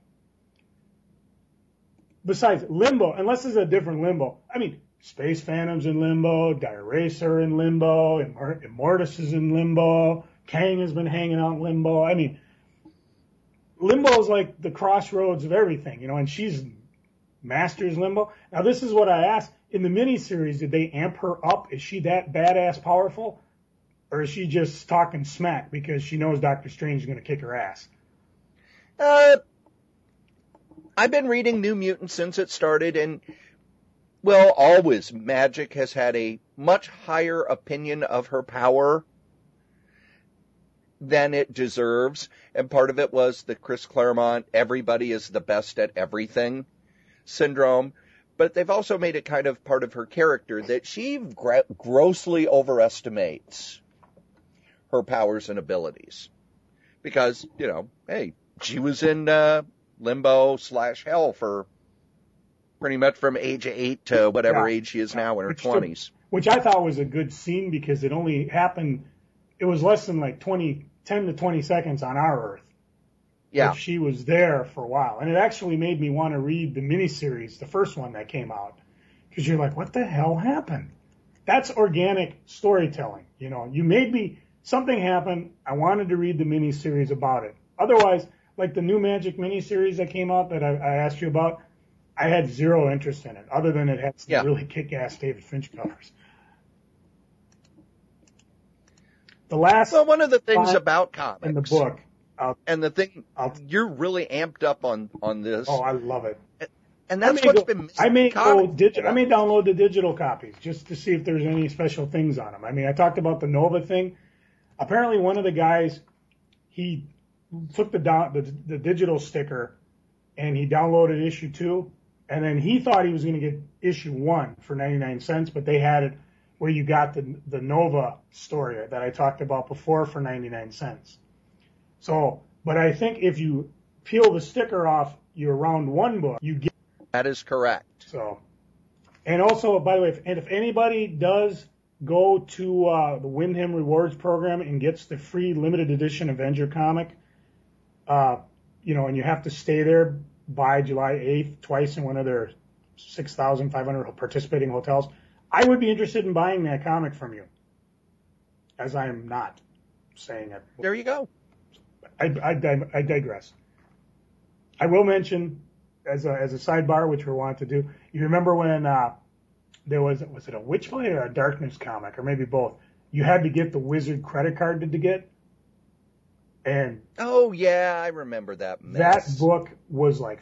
Besides, Limbo, unless it's a different Limbo, I mean, Space Phantom's in Limbo, Dire Racer in Limbo, Immortus is in Limbo, Kang has been hanging out in Limbo. I mean, Limbo is like the crossroads of everything, you know, and she's masters Limbo. Now, this is what I asked. In the miniseries, did they amp her up? Is she that badass powerful? Or is she just talking smack because she knows Doctor Strange is going to kick her ass? I've been reading New Mutants since it started, and, well, always Magic has had a much higher opinion of her power than it deserves, and part of it was the Chris Claremont, everybody is the best at everything syndrome, but they've also made it kind of part of her character that she grossly overestimates her powers and abilities. Because, you know, hey, she was in Limbo/Hell for pretty much from age 8 to whatever age she is now in her 20s. Which I thought was a good scene because it only happened, it was less than like 10 to 20 seconds on our Earth. Yeah. But she was there for a while. And it actually made me want to read the miniseries, the first one that came out. Because you're like, what the hell happened? That's organic storytelling. You know, you made me, something happened. I wanted to read the miniseries about it. Otherwise, like the new Magic miniseries that came out that I asked you about, I had zero interest in it, other than it had some really kick-ass David Finch covers. Well, one of the things about comics in the book, and the thing you're really amped up on this. Oh, I love it. And that's what's been missing. I may download the digital copies just to see if there's any special things on them. I mean, I talked about the Nova thing. Apparently, one of the guys, he took the digital sticker and he downloaded issue 2, and then he thought he was going to get issue 1 for 99 cents, but they had it where you got the Nova story that I talked about before for 99 cents. So, but I think if you peel the sticker off your round 1 book, you get. That is correct. So, and also, by the way, if anybody does go to the Wyndham Rewards program and gets the free limited edition Avenger comic, you know, and you have to stay there by July 8th twice in one of their 6,500 participating hotels, I would be interested in buying that comic from you, as I am not saying it. There you go. I digress. I will mention, as a sidebar, which we want to do, you remember when there was it a Witchblade or a Darkness comic, or maybe both? You had to get the Wizard credit card to get. And oh, yeah, I remember that mess. That book was like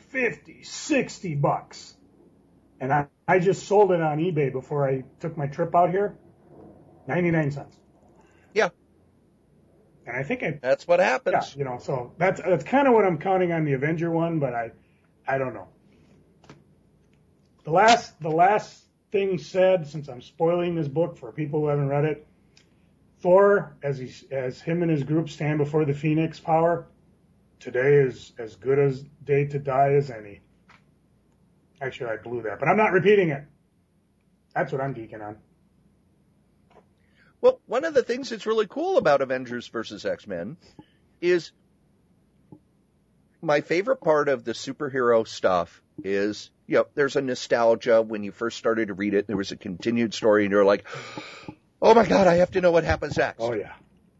$50-$60. And I just sold it on eBay before I took my trip out here. 99 cents. Yeah. And I think that's what happens. Yeah, you know, so that's kind of what I'm counting on the Avenger one, but I don't know. The last thing said, since I'm spoiling this book for people who haven't read it, Thor, as him and his group stand before the Phoenix power, today is as good a day to die as any. Actually, I blew that, but I'm not repeating it. That's what I'm geeking on. Well, one of the things that's really cool about Avengers versus X-Men is my favorite part of the superhero stuff is, you know, there's a nostalgia when you first started to read it. There was a continued story, and you're like, oh my God, I have to know what happens next. Oh, yeah.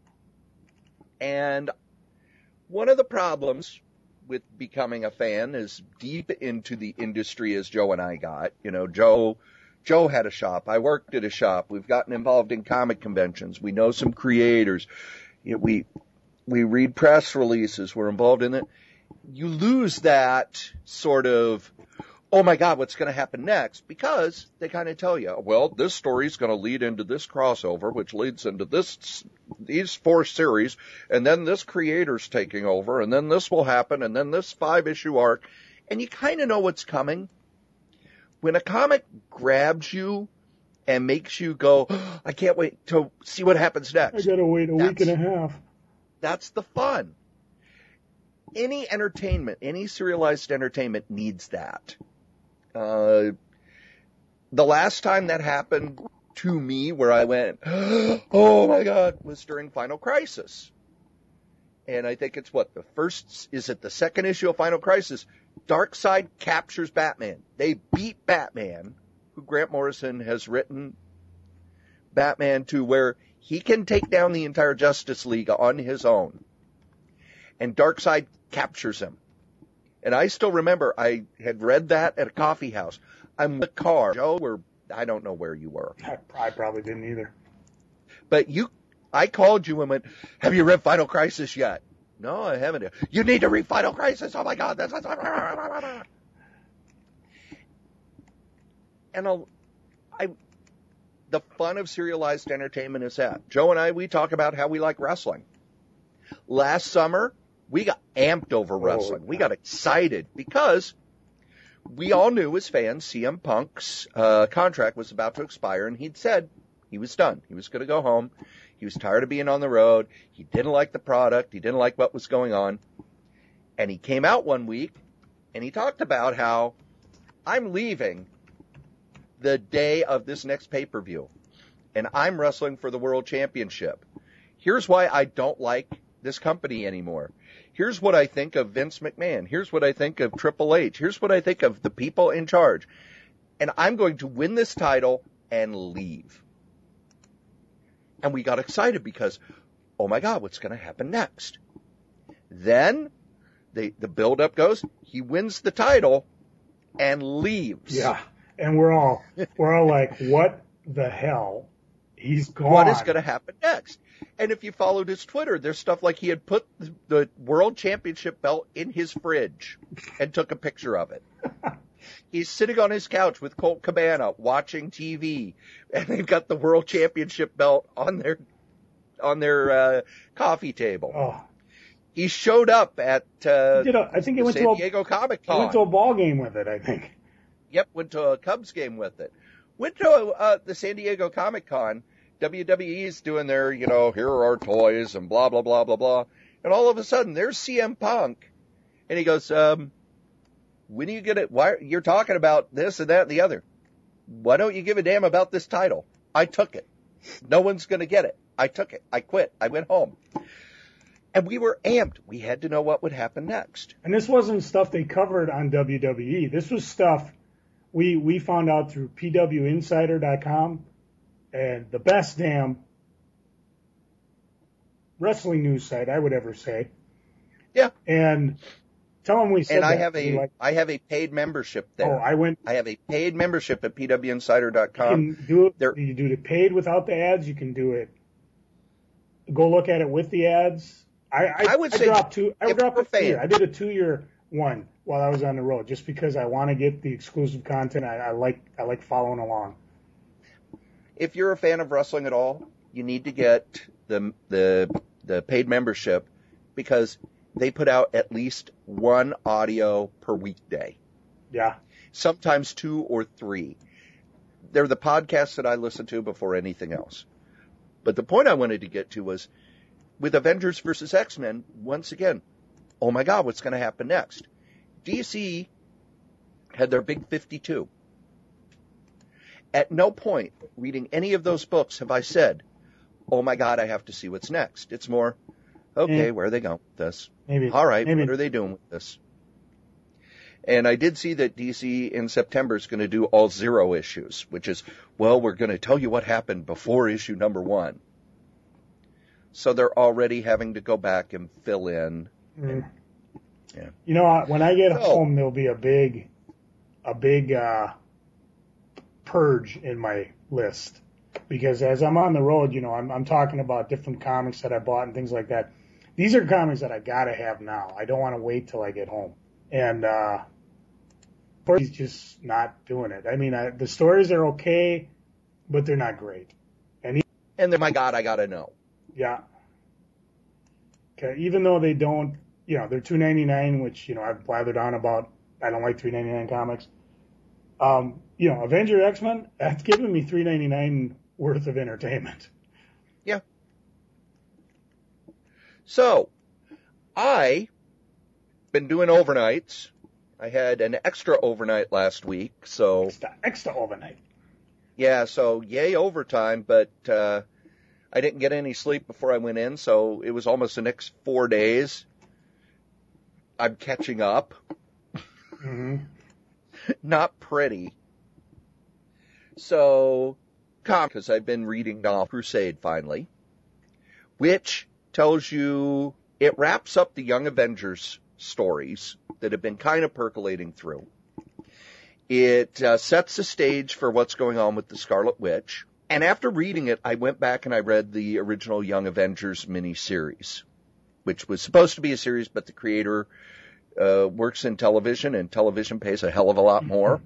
And one of the problems with becoming a fan is deep into the industry as Joe and I got. You know, Joe had a shop. I worked at a shop. We've gotten involved in comic conventions. We know some creators. You know, we read press releases. We're involved in it. You lose that sort of, oh my God, what's going to happen next? Because they kind of tell you, well, this story's going to lead into this crossover, which leads into these 4 series, and then this creator's taking over, and then this will happen, and then this 5-issue arc, and you kind of know what's coming. When a comic grabs you and makes you go, oh, I can't wait to see what happens next. I got to wait a week and a half. That's the fun. Any entertainment, any serialized entertainment needs that. The last time that happened to me where I went, oh my God, was during Final Crisis. And I think it's the second issue of Final Crisis? Darkseid captures Batman. They beat Batman, who Grant Morrison has written Batman to where he can take down the entire Justice League on his own. And Darkseid captures him. And I still remember I had read that at a coffee house. I'm in the car, Joe, or I don't know where you were. I probably didn't either. But I called you and went, have you read Final Crisis yet? No, I haven't. You need to read Final Crisis. Oh my God. And the fun of serialized entertainment is that. Joe and we talk about how we like wrestling. Last summer, we got amped over wrestling. We got excited because we all knew as fans CM Punk's contract was about to expire, and he'd said he was done. He was going to go home. He was tired of being on the road. He didn't like the product. He didn't like what was going on. And he came out one week, and he talked about how I'm leaving the day of this next pay-per-view, and I'm wrestling for the World Championship. Here's why I don't like this company anymore. Here's what I think of Vince McMahon. Here's what I think of Triple H. Here's what I think of the people in charge. And I'm going to win this title and leave. And we got excited because, oh my God, what's going to happen next? Then the build-up goes, he wins the title and leaves. Yeah, and we're all like, what the hell? He's gone. What is going to happen next? And if you followed his Twitter, there's stuff like he had put the World Championship belt in his fridge and took a picture of it. He's sitting on his couch with Colt Cabana watching TV, and they've got the World Championship belt on their coffee table. Oh. He showed up at San Diego Comic Con. He went to a ball game with it, I think. Yep, went to a Cubs game with it. Went to the San Diego Comic Con. WWE's doing their, here are our toys and blah, blah, blah, blah, blah. And all of a sudden, there's CM Punk. And he goes, when do you get it? Why you're talking about this and that and the other? Why don't you give a damn about this title? I took it. No one's going to get it. I took it. I quit. I went home. And we were amped. We had to know what would happen next. And this wasn't stuff they covered on WWE. This was stuff we found out through PWInsider.com. And the best damn wrestling news site I would ever say. Yeah. And tell them we said and that. I have a paid membership there. Oh, I have a paid membership at PWInsider.com. You can do it. You do the paid without the ads. You can do it. Go look at it with the ads. I would say drop two. I dropped a 2 year. I did a 2-year one while I was on the road, just because I want to get the exclusive content. I like following along. If you're a fan of wrestling at all, you need to get the paid membership, because they put out at least one audio per weekday. Yeah. Sometimes 2 or 3. They're the podcasts that I listen to before anything else. But the point I wanted to get to was, with Avengers versus X-Men, once again, oh my God, what's going to happen next? DC had their big 52. At no point reading any of those books have I said, oh my God, I have to see what's next. It's more, okay, where are they going with this? Maybe. All right, what are they doing with this? And I did see that DC in September is going to do all 0 issues, which is, well, we're going to tell you what happened before issue number 1. So they're already having to go back and fill in. Mm. Yeah. When I get home, there'll be a big purge in my list, because as I'm on the road, I'm talking about different comics that I bought and things like that. These are comics that I gotta have now. I don't want to wait till I get home. And he's just not doing it. I mean, the stories are okay, but they're not great. And then, my God, I gotta know. Yeah. Okay. Even though they don't, they're $2.99, which I've blathered on about. I don't like $3.99 comics. Avenger X-Men, that's giving me $3.99 worth of entertainment. Yeah. So, I been doing overnights. I had an extra overnight last week, so extra overnight. Yeah, so yay overtime, but I didn't get any sleep before I went in, so it was almost the next 4 days. I'm catching up. Mm-hmm. Not pretty. So, because I've been reading Novel Crusade finally, which tells you it wraps up the Young Avengers stories that have been kind of percolating through. It sets the stage for what's going on with the Scarlet Witch. And after reading it, I went back and I read the original Young Avengers miniseries, which was supposed to be a series, but the creator works in television, and television pays a hell of a lot more.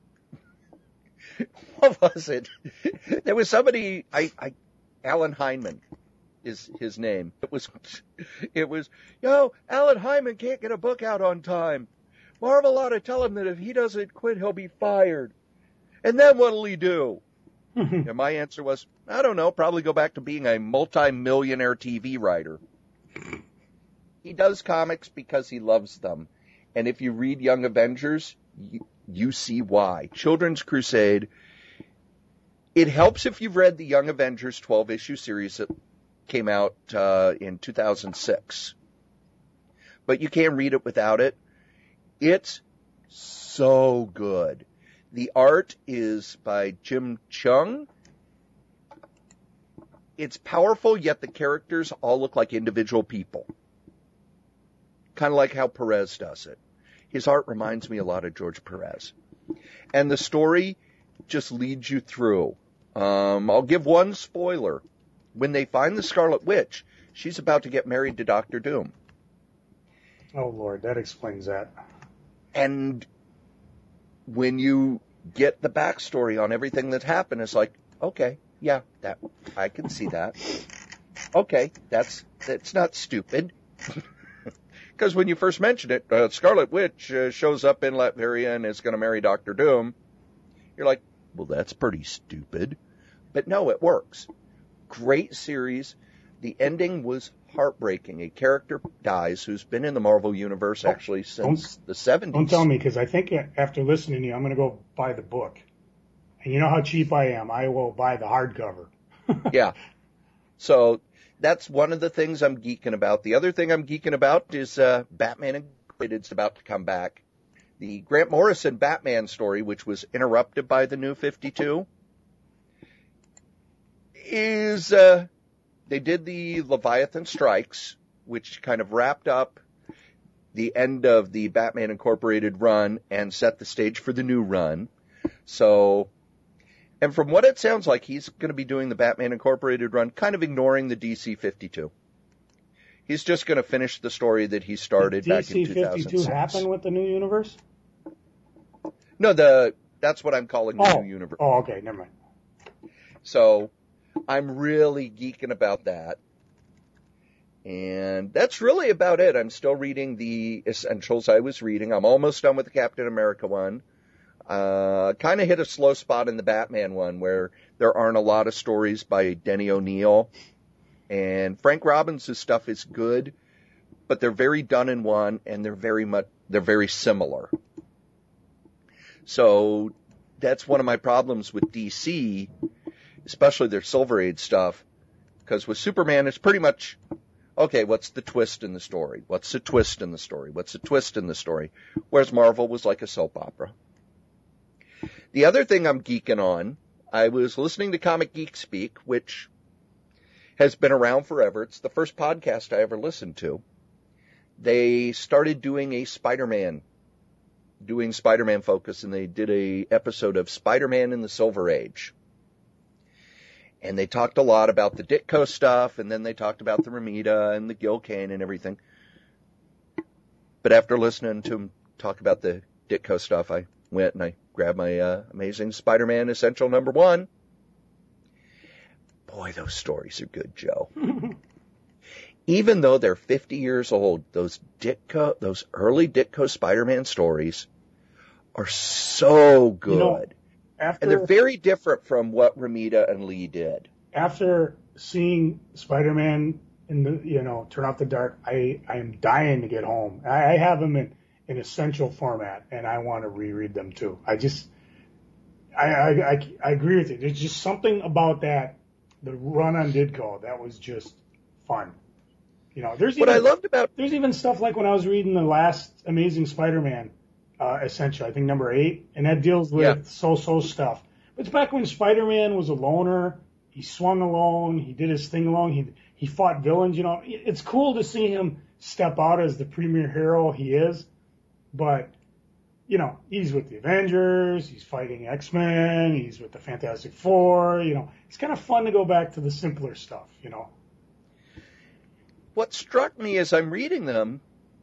What was it? There was somebody, Alan Hyneman is his name. It was, Alan Hyneman can't get a book out on time. Marvel ought to tell him that if he doesn't quit, he'll be fired. And then what'll he do? And my answer was, I don't know, probably go back to being a multi-millionaire TV writer. He does comics because he loves them. And if you read Young Avengers, you see why. Children's Crusade. It helps if you've read the Young Avengers 12-issue series that came out in 2006. But you can't read it without it. It's so good. The art is by Jim Chung. It's powerful, yet the characters all look like individual people. Kind of like how Perez does it. His art reminds me a lot of George Perez. And the story just leads you through. I'll give one spoiler. When they find the Scarlet Witch, she's about to get married to Dr. Doom. Oh, Lord, that explains that. And when you get the backstory on everything that's happened, it's like, okay, yeah, that I can see that. Okay, that's not stupid. Because when you first mentioned it, Scarlet Witch shows up in Latveria and is going to marry Dr. Doom. You're like, well, that's pretty stupid. But no, it works. Great series. The ending was heartbreaking. A character dies who's been in the Marvel Universe actually since the 70s. Don't tell me, because I think after listening to you, I'm going to go buy the book. And you know how cheap I am. I will buy the hardcover. Yeah. So that's one of the things I'm geeking about. The other thing I'm geeking about is Batman Incorporated's about to come back. The Grant Morrison Batman story, which was interrupted by the New 52, is they did the Leviathan Strikes, which kind of wrapped up the end of the Batman Incorporated run and set the stage for the new run. So, and from what it sounds like, he's going to be doing the Batman Incorporated run, kind of ignoring the DC 52. He's just going to finish the story that he started back in 2006. DC 52 happen with the new universe? No, that's what I'm calling the new universe. Oh, okay, never mind. So, I'm really geeking about that. And that's really about it. I'm still reading the essentials I was reading. I'm almost done with the Captain America one. Kind of hit a slow spot in the Batman one where there aren't a lot of stories by Denny O'Neil. And Frank Robbins' stuff is good, but they're very done in one, and they're very similar. So that's one of my problems with DC, especially their Silver Age stuff, because with Superman, it's pretty much, okay, what's the twist in the story? What's the twist in the story? What's the twist in the story? Whereas Marvel was like a soap opera. The other thing I'm geeking on, I was listening to Comic Geek Speak, which has been around forever. It's the first podcast I ever listened to. They started doing Spider-Man focus, and they did a episode of Spider-Man in the Silver Age. And they talked a lot about the Ditko stuff, and then they talked about the Romita and the Gil Kane and everything. But after listening to him talk about the Ditko stuff, I went and I grabbed my Amazing Spider-Man Essential #1. Boy, those stories are good, Joe. Even though they're 50 years old, those early Ditko Spider-Man stories are so good. You know, and they're very different from what Romita and Lee did. After seeing Spider-Man in the, Turn Off the Dark, I am dying to get home. I have them in essential format, and I want to reread them too. I agree with you. There's just something about that, the run on Ditko, that was just fun. There's even stuff like when I was reading the last Amazing Spider-Man Essential, I think #8, and that deals with so stuff. It's back when Spider-Man was a loner. He swung alone. He did his thing alone. He fought villains. It's cool to see him step out as the premier hero he is, but he's with the Avengers. He's fighting X-Men. He's with the Fantastic Four. It's kind of fun to go back to the simpler stuff. What struck me as I'm reading them,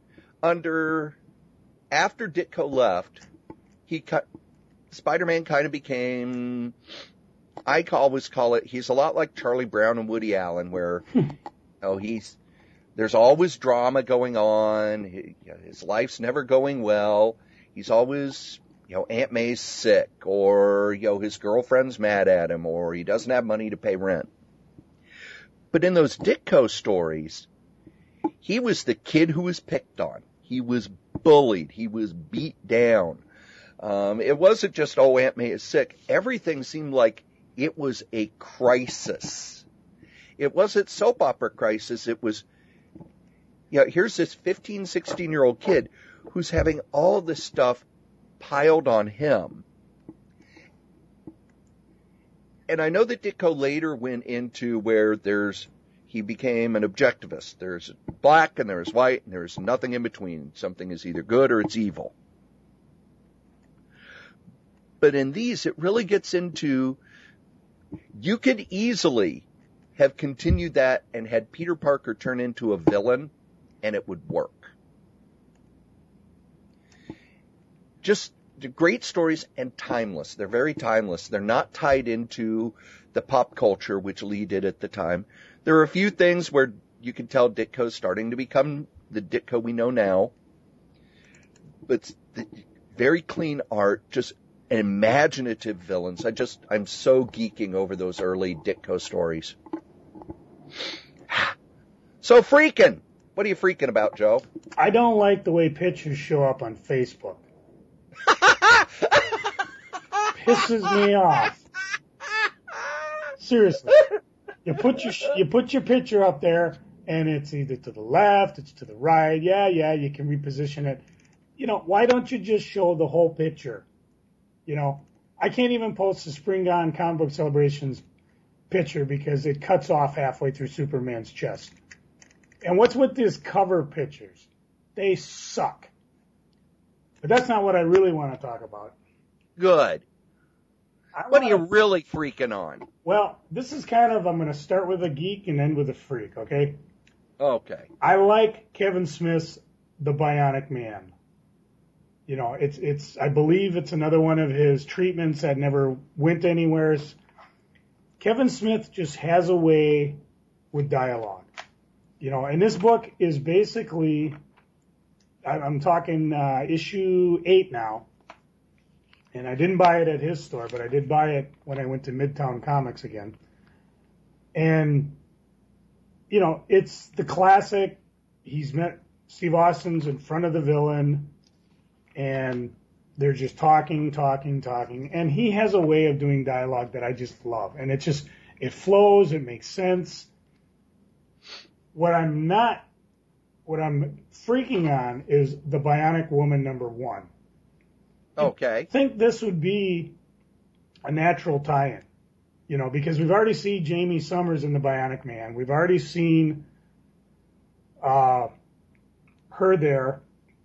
after Ditko left, Spider-Man kind of became, I always call it, he's a lot like Charlie Brown and Woody Allen, where there's always drama going on. His life's never going well. He's always, Aunt May's sick, or, his girlfriend's mad at him, or he doesn't have money to pay rent. But in those Ditko stories, he was the kid who was picked on. He was bullied. He was beat down. It wasn't just, Aunt May is sick. Everything seemed like it was a crisis. It wasn't soap opera crisis. It was, here's this 15, 16-year-old kid who's having all this stuff piled on him. And I know that Ditko later went into where he became an objectivist. There's black and there's white and there's nothing in between. Something is either good or it's evil. But in these, it really gets into, you could easily have continued that and had Peter Parker turn into a villain, and it would work. Just great stories and timeless. They're very timeless. They're not tied into the pop culture, which Lee did at the time. There are a few things where you can tell Ditko's starting to become the Ditko we know now. But very clean art, just imaginative villains. I'm so geeking over those early Ditko stories. So freaking. What are you freaking about, Joe? I don't like the way pictures show up on Facebook. Pisses me off. Seriously. You put your picture up there, and it's either to the left, it's to the right. Yeah, you can reposition it. Why don't you just show the whole picture? I can't even post the Spring Gone Comic Book Celebrations picture because it cuts off halfway through Superman's chest. And what's with these cover pictures? They suck. But that's not what I really want to talk about. Good. What are you really freaking on? Well, this is I'm going to start with a geek and end with a freak, okay? Okay. I like Kevin Smith's The Bionic Man. I believe it's another one of his treatments that never went anywhere. Kevin Smith just has a way with dialogue. And this book is basically, I'm talking issue 8 now. And I didn't buy it at his store, but I did buy it when I went to Midtown Comics again. And, it's the classic. He's met Steve Austin's in front of the villain, and they're just talking. And he has a way of doing dialogue that I just love. And it flows, it makes sense. What I'm freaking on is the Bionic Woman #1. Okay. I think this would be a natural tie-in, because we've already seen Jamie Summers in The Bionic Man. We've already seen her there.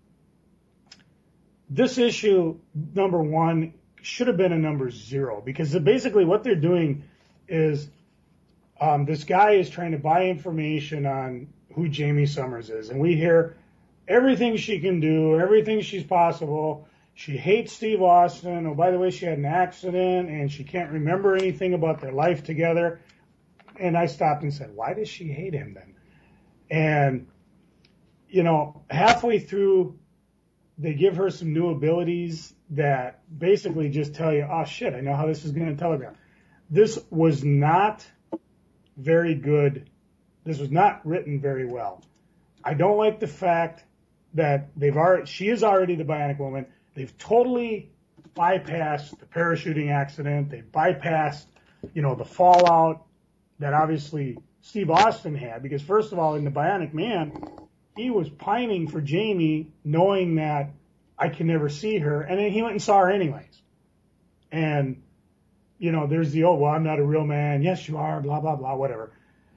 This issue, #1, should have been a 0, because basically what they're doing is this guy is trying to buy information on who Jamie Summers is, and we hear everything she can do, everything she's possible. she hates Steve Austin. Oh, by the way, she had an accident and she can't remember anything about their life together. And I stopped and said, why does she hate him then? And, you know, halfway through, they give her some new abilities that basically just tell you, oh shit, I know how this is going to telegraph. This was not very good. This was not written very well. I don't like the fact that she is already the Bionic Woman. They've totally bypassed the parachuting accident. They bypassed, you know, the fallout that obviously Steve Austin had, because first of all, in the Bionic Man, he was pining for Jamie, knowing that I can never see her, and then he went and saw her anyways. And, you know, there's the, oh, well, I'm not a real man. Yes, you are, blah, blah, blah, whatever.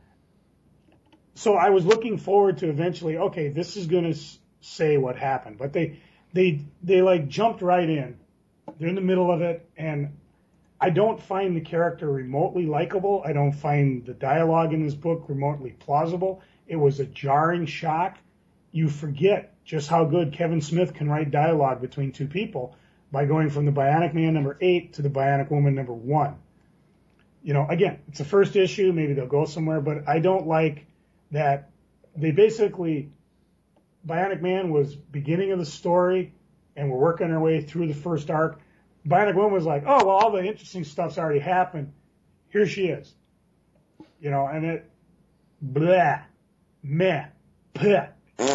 So I was looking forward to eventually, okay, this is going to say what happened. But they like jumped right in. They're in the middle of it, and I don't find the character remotely likable. I don't find the dialogue in this book remotely plausible. It was a jarring shock. You forget just how good Kevin Smith can write dialogue between two people by going from the Bionic Man number 8 to the Bionic Woman number 1. You know, again, it's the first issue. Maybe they'll go somewhere, but I don't like that they basically, Bionic Man was beginning of the story, and we're working our way through the first arc. Bionic Woman was like, oh, well, all the interesting stuff's already happened. Here she is. You know, and it, blah, meh, puh.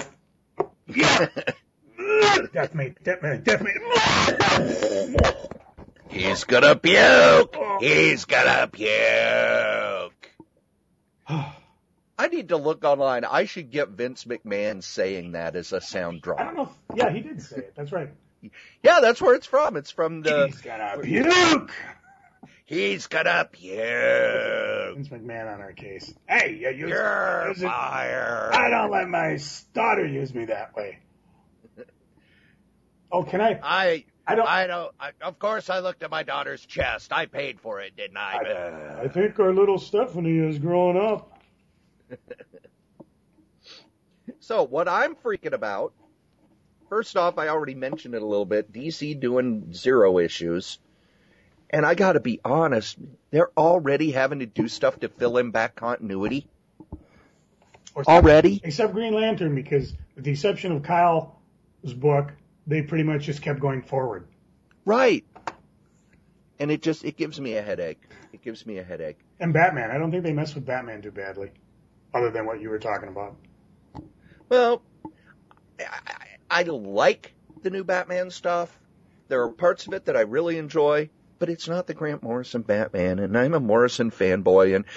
Death mate. He's gonna puke. He's gonna puke. I need to look online. I should get Vince McMahon saying that as a sound drop. I don't know. Yeah, he did say it. That's right. Yeah, that's where it's from. It's from the... He's gonna puke. He's gonna puke. Vince McMahon on our case. Hey, you're fired. I don't let my daughter use me that way. Oh, can I? I don't. Of course, I looked at my daughter's chest. I paid for it, didn't I? I think our little Stephanie has grown up. So, what I'm freaking about, first off, I already mentioned it a little bit, DC doing 0 issues. And I gotta be honest, they're already having to do stuff to fill in back continuity. Already? Except Green Lantern, because with the exception of Kyle's book, they pretty much just kept going forward. Right. And it gives me a headache. It gives me a headache. And Batman, I don't think they mess with Batman too badly, other than what you were talking about. Well, I like the new Batman stuff. There are parts of it that I really enjoy, but it's not the Grant Morrison Batman, and I'm a Morrison fanboy, and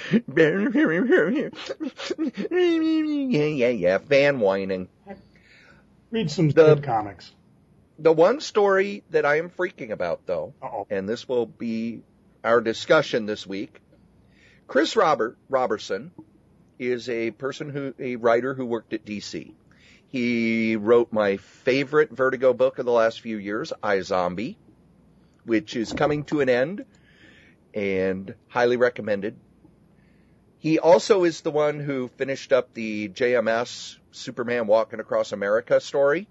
fan whining. Read some good comics. The one story that I am freaking about, though, and this will be our discussion this week, Chris Robertson is a writer who worked at DC. He wrote my favorite Vertigo book of the last few years, iZombie, which is coming to an end and highly recommended. He also is the one who finished up the JMS Superman Walking Across America story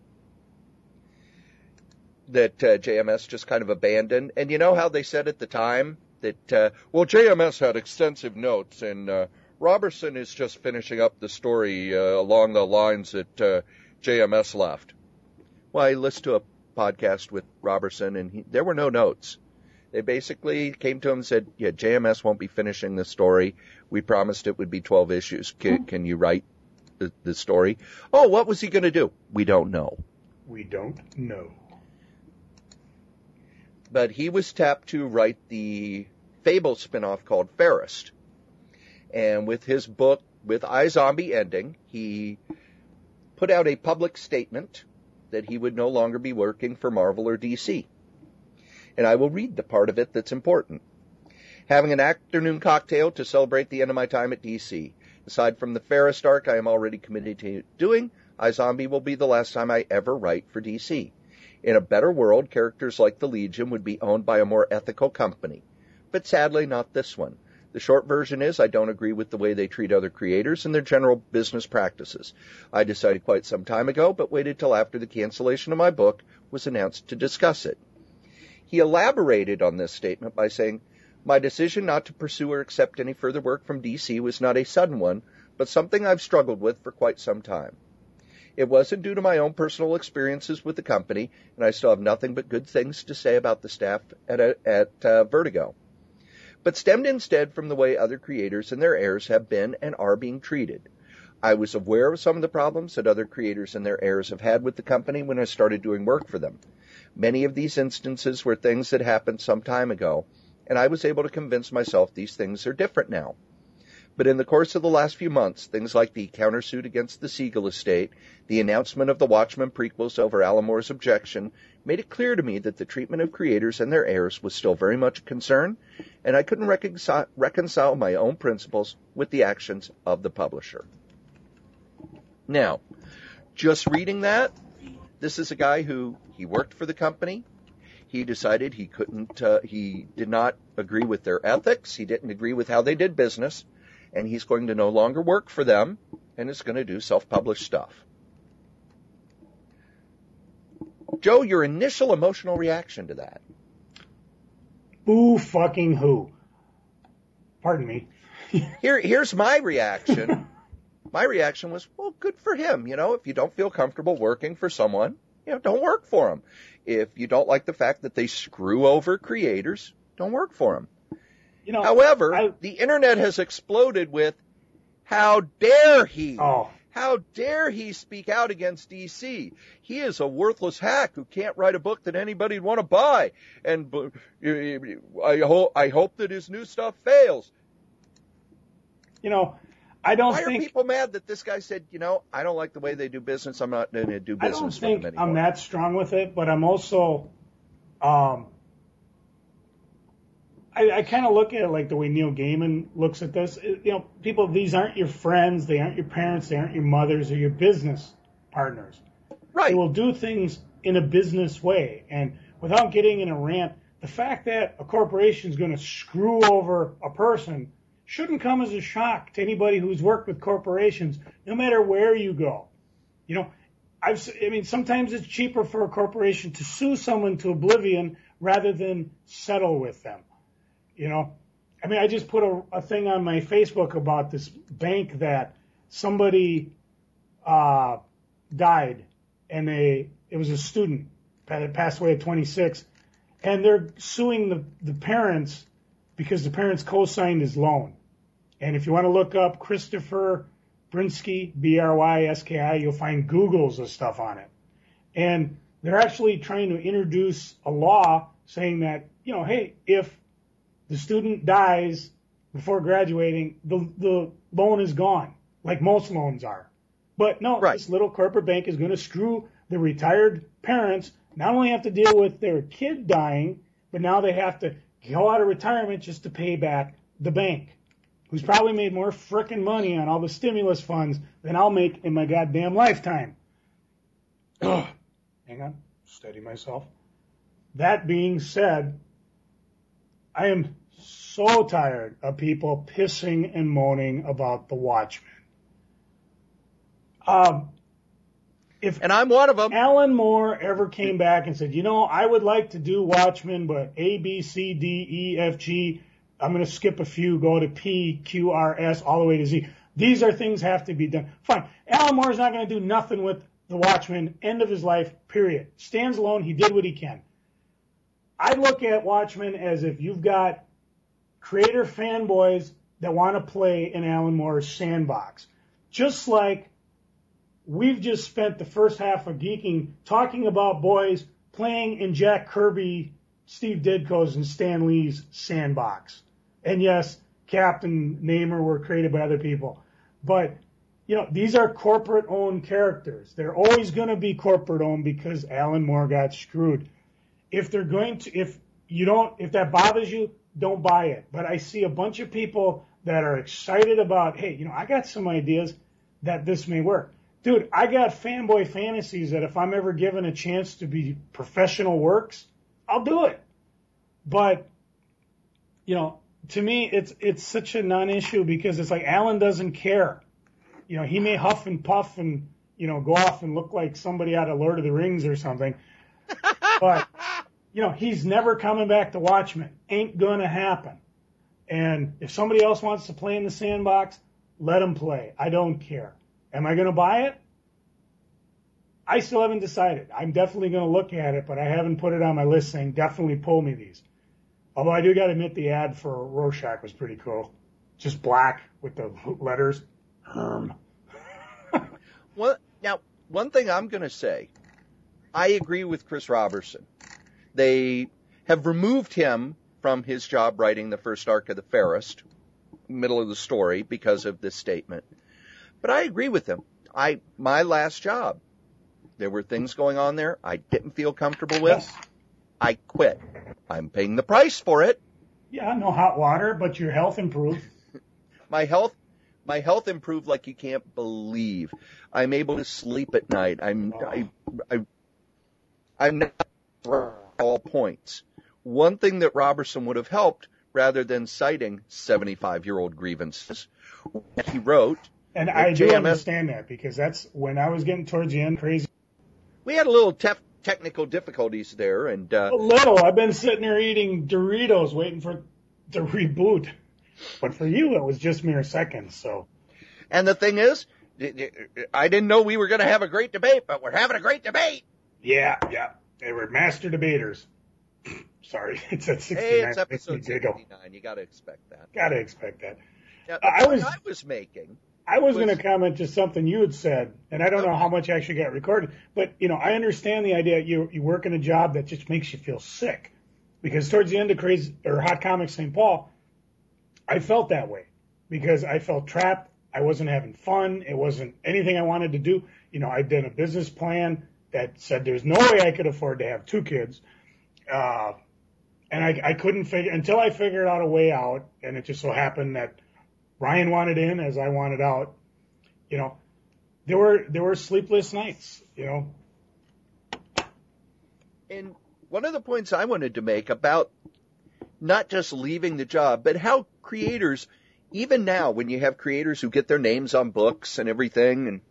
that JMS just kind of abandoned. And you know how they said at the time that, JMS had extensive notes and Robertson is just finishing up the story along the lines that JMS left. Well, I listened to a podcast with Robertson, and there were no notes. They basically came to him and said, yeah, JMS won't be finishing the story. We promised it would be 12 issues. Can you write the story? Oh, what was he going to do? We don't know. We don't know. But he was tapped to write the Fable spinoff called Fairest. And with his book, with iZombie ending, he put out a public statement that he would no longer be working for Marvel or DC. And I will read the part of it that's important. Having an afternoon cocktail to celebrate the end of my time at DC. Aside from the Fairest arc I am already committed to doing, iZombie will be the last time I ever write for DC. In a better world, characters like the Legion would be owned by a more ethical company. But sadly, not this one. The short version is I don't agree with the way they treat other creators and their general business practices. I decided quite some time ago, but waited till after the cancellation of my book was announced to discuss it. He elaborated on this statement by saying, my decision not to pursue or accept any further work from DC was not a sudden one, but something I've struggled with for quite some time. It wasn't due to my own personal experiences with the company, and I still have nothing but good things to say about the staff at Vertigo, but stemmed instead from the way other creators and their heirs have been and are being treated. I was aware of some of the problems that other creators and their heirs have had with the company when I started doing work for them. Many of these instances were things that happened some time ago, and I was able to convince myself these things are different now. But in the course of the last few months, things like the countersuit against the Siegel estate, the announcement of the Watchmen prequels over Alan Moore's objection, made it clear to me that the treatment of creators and their heirs was still very much a concern, and I couldn't reconcile my own principles with the actions of the publisher. Now, just reading that, this is a guy who, he worked for the company. He decided he did not agree with their ethics. He didn't agree with how they did business. And he's going to no longer work for them and is going to do self-published stuff. Joe, your initial emotional reaction to that? Boo fucking who? Pardon me. Here's my reaction. My reaction was, well, good for him. You know, if you don't feel comfortable working for someone, you know, don't work for them. If you don't like the fact that they screw over creators, don't work for them. You know, however, the internet has exploded with, how dare he? How dare he speak out against DC? He is a worthless hack who can't write a book that anybody would want to buy. And I hope that his new stuff fails. You know, I don't think... Why are people mad that this guy said, you know, I don't like the way they do business, I'm not going to do business with them anymore? I don't think I'm that strong with it, but I'm also... I kind of look at it like the way Neil Gaiman looks at this. You know, people, these aren't your friends, they aren't your parents, they aren't your mothers or your business partners. Right. They will do things in a business way. And without getting in a rant, the fact that a corporation is going to screw over a person shouldn't come as a shock to anybody who's worked with corporations, no matter where you go. You know, I mean, sometimes it's cheaper for a corporation to sue someone to oblivion rather than settle with them. You know, I mean, I just put a thing on my Facebook about this bank that somebody died, and it was a student that passed away at 26, and they're suing the parents because the parents co-signed his loan. And if you want to look up Christopher Bryski, Bryski, you'll find Googles of stuff on it. And they're actually trying to introduce a law saying that, you know, hey, if the student dies before graduating, the loan is gone, like most loans are. But no, This little corporate bank is going to screw the retired parents, not only have to deal with their kid dying, but now they have to go out of retirement just to pay back the bank, who's probably made more frickin' money on all the stimulus funds than I'll make in my goddamn lifetime. Hang on, steady myself. That being said, I am so tired of people pissing and moaning about the Watchmen. And I'm one of them. Alan Moore ever came back and said, you know, I would like to do Watchmen, but A, B, C, D, E, F, G, I'm going to skip a few, go to P, Q, R, S, all the way to Z. These are things have to be done. Fine. Alan Moore's not going to do nothing with the Watchmen. End of his life, period. Stands alone. He did what he can. I look at Watchmen as if you've got creator fanboys that want to play in Alan Moore's sandbox. Just like we've just spent the first half of Geeking talking about boys playing in Jack Kirby, Steve Ditko's, and Stan Lee's sandbox. And yes, Cap and Namor were created by other people. But, you know, these are corporate-owned characters. They're always going to be corporate-owned because Alan Moore got screwed. If they're going to, if that bothers you, don't buy it. But I see a bunch of people that are excited about, hey, you know, I got some ideas that this may work. Dude, I got fanboy fantasies that if I'm ever given a chance to be professional works, I'll do it. But, you know, to me, it's such a non-issue because it's like Alan doesn't care. You know, he may huff and puff and, you know, go off and look like somebody out of Lord of the Rings or something. But, you know, he's never coming back to Watchmen. Ain't gonna happen. And if somebody else wants to play in the sandbox, let him play. I don't care. Am I gonna buy it? I still haven't decided. I'm definitely gonna look at it, but I haven't put it on my list saying definitely pull me these. Although I do gotta admit the ad for Rorschach was pretty cool. Just black with the letters. Well, now, one thing I'm going to say, I agree with Chris Robertson. They have removed him from his job writing the first arc of The Fairest, middle of the story, because of this statement. But I agree with him. My last job, there were things going on there I didn't feel comfortable with. Yes. I quit. I'm paying the price for it. Yeah, no hot water, but your health improved. My health improved like you can't believe. I'm able to sleep at night. I'm not at all points. One thing that Robertson would have helped, rather than citing 75-year-old grievances, he wrote. And I do understand that because that's when I was getting towards the end crazy. We had a little technical difficulties there, and A little. I've been sitting there eating Doritos, waiting for to reboot. But for you, it was just mere seconds. So. And the thing is, I didn't know we were going to have a great debate, but we're having a great debate. Yeah. They were master debaters. Sorry, it's at 69. Hey, it's episode 69. You got to expect that. Got to expect that. Now, the point I was making. I was going to comment to something you had said, and I don't know how much actually got recorded, but, you know, I understand the idea you work in a job that just makes you feel sick. Because towards the end of Hot Comics St. Paul, I felt that way. Because I felt trapped. I wasn't having fun. It wasn't anything I wanted to do. You know, I'd done a business plan that said there's no way I could afford to have 2 kids. And I couldn't until I figured out a way out, and it just so happened that Ryan wanted in as I wanted out. You know, there were sleepless nights, you know. And one of the points I wanted to make about not just leaving the job, but how creators, even now when you have creators who get their names on books and everything, and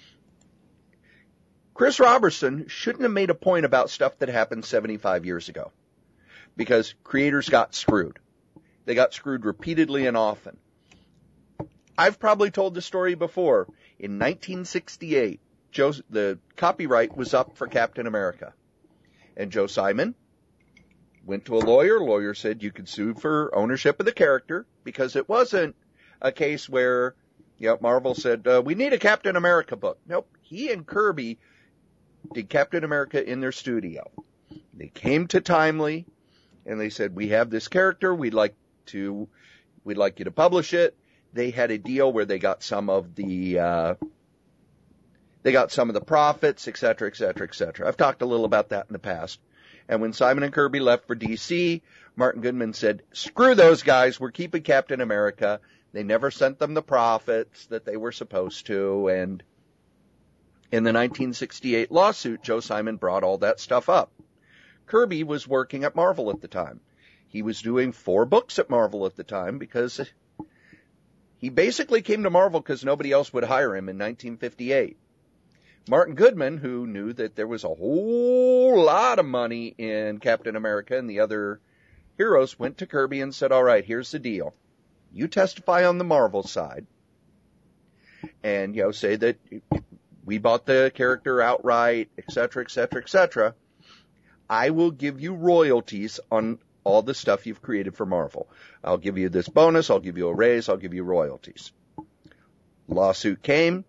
Chris Robertson shouldn't have made a point about stuff that happened 75 years ago, because creators got screwed. They got screwed repeatedly and often. I've probably told the story before. In 1968, the copyright was up for Captain America. And Joe Simon went to a lawyer. Lawyer said you could sue for ownership of the character because it wasn't a case where, you know, Marvel said, we need a Captain America book. Nope. He and Kirby did Captain America in their studio. They came to Timely and they said, we have this character. We'd like you to publish it. They had a deal where they got some of the profits, et cetera, et cetera, et cetera. I've talked a little about that in the past. And when Simon and Kirby left for DC, Martin Goodman said, screw those guys. We're keeping Captain America. They never sent them the profits that they were supposed to. And in the 1968 lawsuit, Joe Simon brought all that stuff up. Kirby was working at Marvel at the time. He was doing 4 books at Marvel at the time because he basically came to Marvel because nobody else would hire him in 1958. Martin Goodman, who knew that there was a whole lot of money in Captain America and the other heroes, went to Kirby and said, all right, here's the deal. You testify on the Marvel side and, you know, say that we bought the character outright, et cetera, et cetera, et cetera. I will give you royalties on all the stuff you've created for Marvel. I'll give you this bonus, I'll give you a raise, I'll give you royalties. Lawsuit came.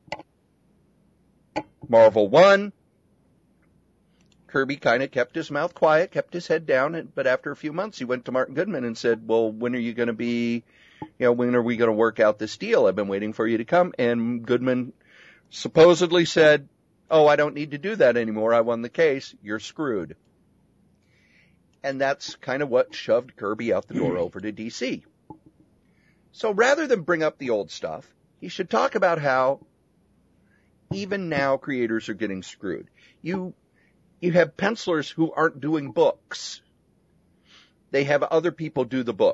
Marvel won. Kirby kind of kept his mouth quiet, kept his head down, but after a few months he went to Martin Goodman and said, well, when are you going to be, you know, when are we going to work out this deal? I've been waiting for you to come. And Goodman supposedly said, oh, I don't need to do that anymore. I won the case. You're screwed. And that's kind of what shoved Kirby out the door over to DC. So rather than bring up the old stuff, he should talk about how even now creators are getting screwed. You have pencilers who aren't doing books. They have other people do the books.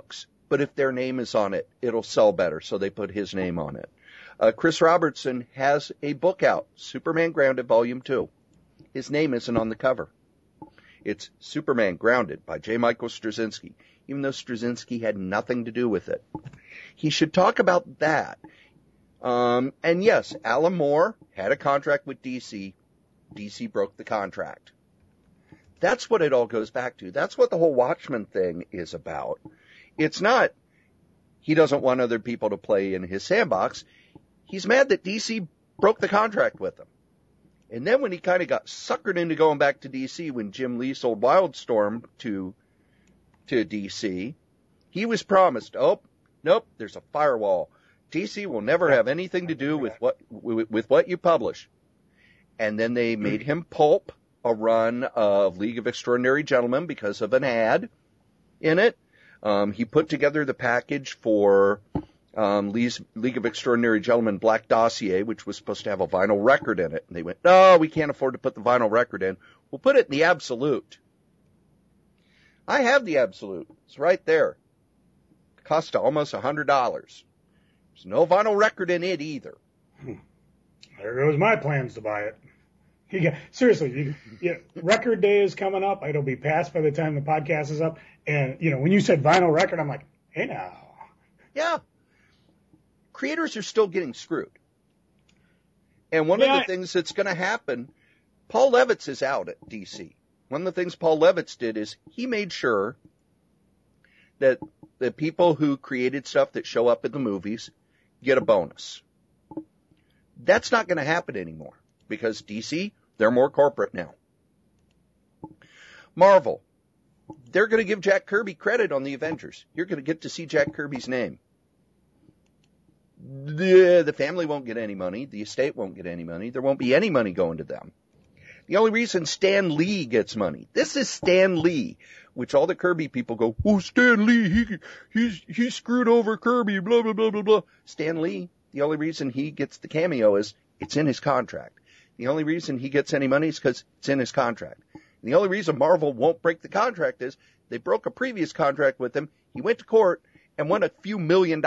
but if their name is on it, it'll sell better, so they put his name on it. Chris Robertson has a book out, Superman Grounded Volume 2. His name isn't on the cover. It's Superman Grounded by J. Michael Straczynski, even though Straczynski had nothing to do with it. He should talk about that. And yes, Alan Moore had a contract with DC. DC broke the contract. That's what it all goes back to. That's what the whole Watchmen thing is about. It's not he doesn't want other people to play in his sandbox. He's mad that DC broke the contract with him. And then when he kind of got suckered into going back to DC when Jim Lee sold Wildstorm to DC, he was promised, oh, nope, there's a firewall. DC will never have anything to do with what you publish. And then they made him pulp a run of League of Extraordinary Gentlemen because of an ad in it. He put together the package for League of Extraordinary Gentlemen Black Dossier, which was supposed to have a vinyl record in it. And they went, no, we can't afford to put the vinyl record in. We'll put it in the Absolute. I have the Absolute. It's right there. It cost almost $100. There's no vinyl record in it either. There goes my plans to buy it. Seriously, record day is coming up. It'll be past by the time the podcast is up. And, when you said vinyl record, I'm like, hey now. Yeah. Creators are still getting screwed. And one of the things that's going to happen, Paul Levitz is out at DC. One of the things Paul Levitz did is he made sure that the people who created stuff that show up in the movies get a bonus. That's not going to happen anymore because DC, they're more corporate now. Marvel, they're going to give Jack Kirby credit on the Avengers. You're going to get to see Jack Kirby's name. The family won't get any money. The estate won't get any money. There won't be any money going to them. The only reason Stan Lee gets money, this is Stan Lee, which all the Kirby people go, oh, Stan Lee, he screwed over Kirby, blah, blah, blah, blah, blah. Stan Lee, the only reason he gets the cameo is it's in his contract. The only reason he gets any money is because it's in his contract. And the only reason Marvel won't break the contract is they broke a previous contract with him. He went to court and won a few $1 million.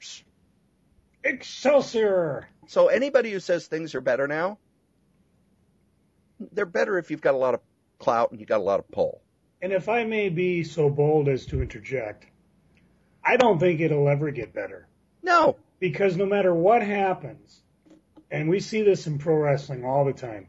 Excelsior! So anybody who says things are better now, they're better if you've got a lot of clout and you've got a lot of pull. And if I may be so bold as to interject, I don't think it'll ever get better. No. Because no matter what happens, and we see this in pro wrestling all the time,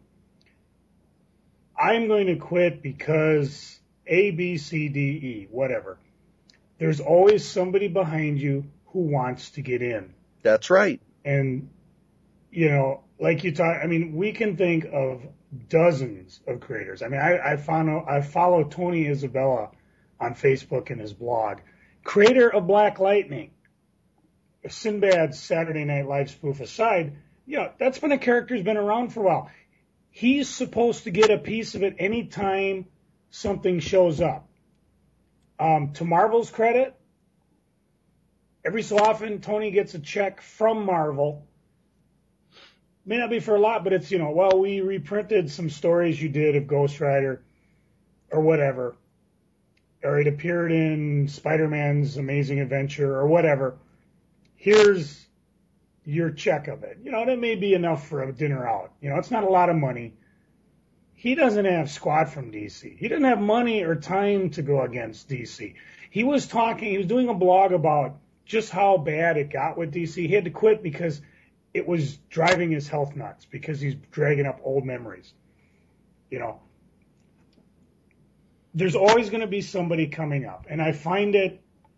I'm going to quit because A, B, C, D, E, whatever. There's always somebody behind you who wants to get in. That's right. And, like you talk, we can think of dozens of creators. I follow Tony Isabella on Facebook and his blog. Creator of Black Lightning. Sinbad's Saturday Night Live spoof aside, that's been a character who's been around for a while. He's supposed to get a piece of it anytime something shows up. To Marvel's credit, every so often Tony gets a check from Marvel. May not be for a lot, but it's, we reprinted some stories you did of Ghost Rider or whatever. Or it appeared in Spider-Man's Amazing Adventure or whatever. Here's your check of it. That may be enough for a dinner out. It's not a lot of money. He doesn't have squat from DC. He didn't have money or time to go against DC. He was doing a blog about just how bad it got with DC. He had to quit because it was driving his health nuts because he's dragging up old memories. There's always going to be somebody coming up. And I find it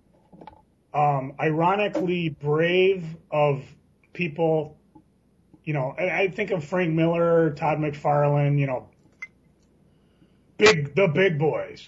ironically brave of people, I think of Frank Miller, Todd McFarlane, the big boys.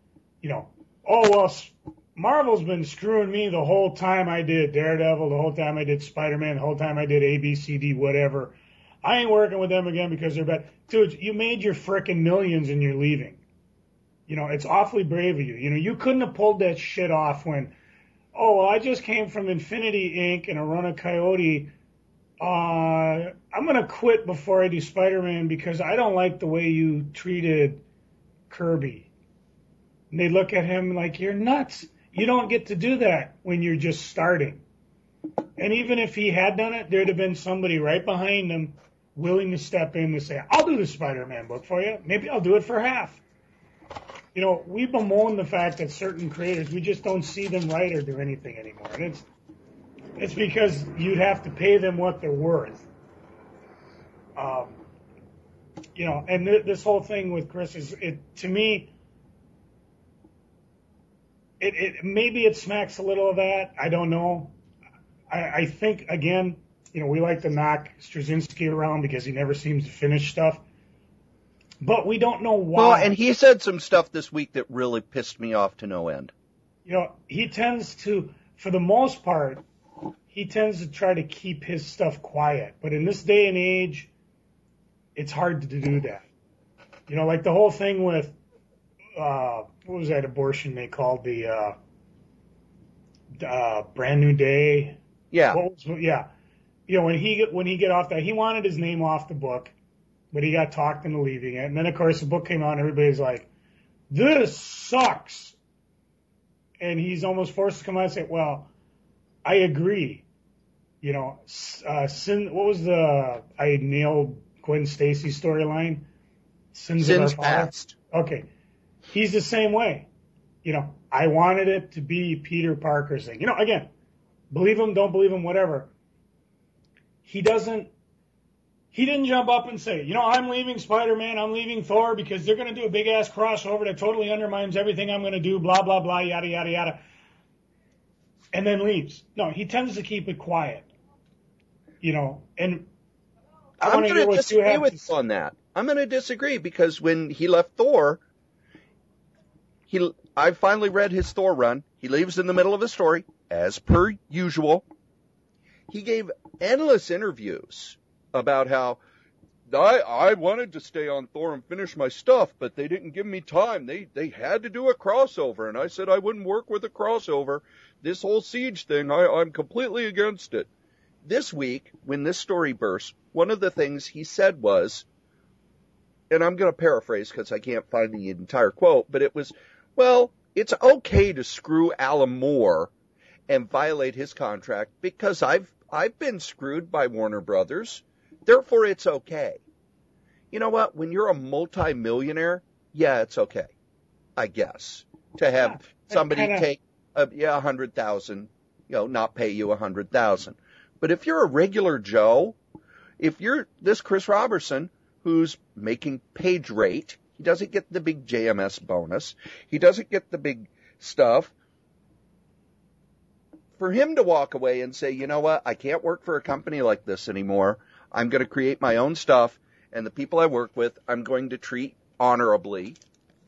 Marvel's been screwing me the whole time I did Daredevil, the whole time I did Spider-Man, the whole time I did ABCD, whatever. I ain't working with them again because they're bad. Dude, you made your frickin' millions and you're leaving. It's awfully brave of you. You couldn't have pulled that shit off when, I just came from Infinity Inc. and a run of Coyote. I'm going to quit before I do Spider-Man because I don't like the way you treated Kirby. And they look at him like, you're nuts. You don't get to do that when you're just starting. And even if he had done it, there'd have been somebody right behind him willing to step in to say, I'll do the Spider-Man book for you. Maybe I'll do it for half. You know, we bemoan the fact that certain creators, we just don't see them write or do anything anymore. And it's because you'd have to pay them what they're worth. You know, and this whole thing with Chris to me, maybe it smacks a little of that. I don't know. I think, again, you know, we like to knock Straczynski around because he never seems to finish stuff. But we don't know why. Well, and he said some stuff this week that really pissed me off to no end. You know, he tends to, for the most part, he tends to try to keep his stuff quiet. But in this day and age, it's hard to do that. You know, like the whole thing with, what was that abortion they called the Brand New Day? Yeah. Yeah. You know, when he get off that, he wanted his name off the book, but he got talked into leaving it. And then, of course, the book came out and everybody's like, this sucks. And he's almost forced to come out and say, well, I agree. You know, what was I nailed Gwen Stacy storyline? Sin's Past. Okay. He's the same way. You know, I wanted it to be Peter Parker's thing. You know, again, believe him, don't believe him, whatever. He didn't jump up and say, you know, I'm leaving Spider-Man, I'm leaving Thor because they're going to do a big-ass crossover that totally undermines everything I'm going to do, blah, blah, blah, yada, yada, yada, and then leaves. No, he tends to keep it quiet, you know, and I'm going to disagree with you on that. I'm going to disagree because when he left Thor, I finally read his Thor run. He leaves in the middle of the story, as per usual. He gave endless interviews about how I wanted to stay on Thor and finish my stuff, but they didn't give me time. They had to do a crossover, and I said I wouldn't work with a crossover. This whole Siege thing, I'm completely against it. This week, when this story burst, one of the things he said was, and I'm going to paraphrase because I can't find the entire quote, but it was, well, it's okay to screw Alan Moore and violate his contract because I've been screwed by Warner Brothers. Therefore, it's okay. You know what? When you're a multi-millionaire, yeah, it's okay, I guess, to have somebody take $100,000, you know, not pay you $100,000. But if you're a regular Joe, if you're this Chris Robertson who's making page rate, he doesn't get the big JMS bonus, he doesn't get the big stuff. For him to walk away and say, you know what, I can't work for a company like this anymore. I'm going to create my own stuff, and the people I work with, I'm going to treat honorably.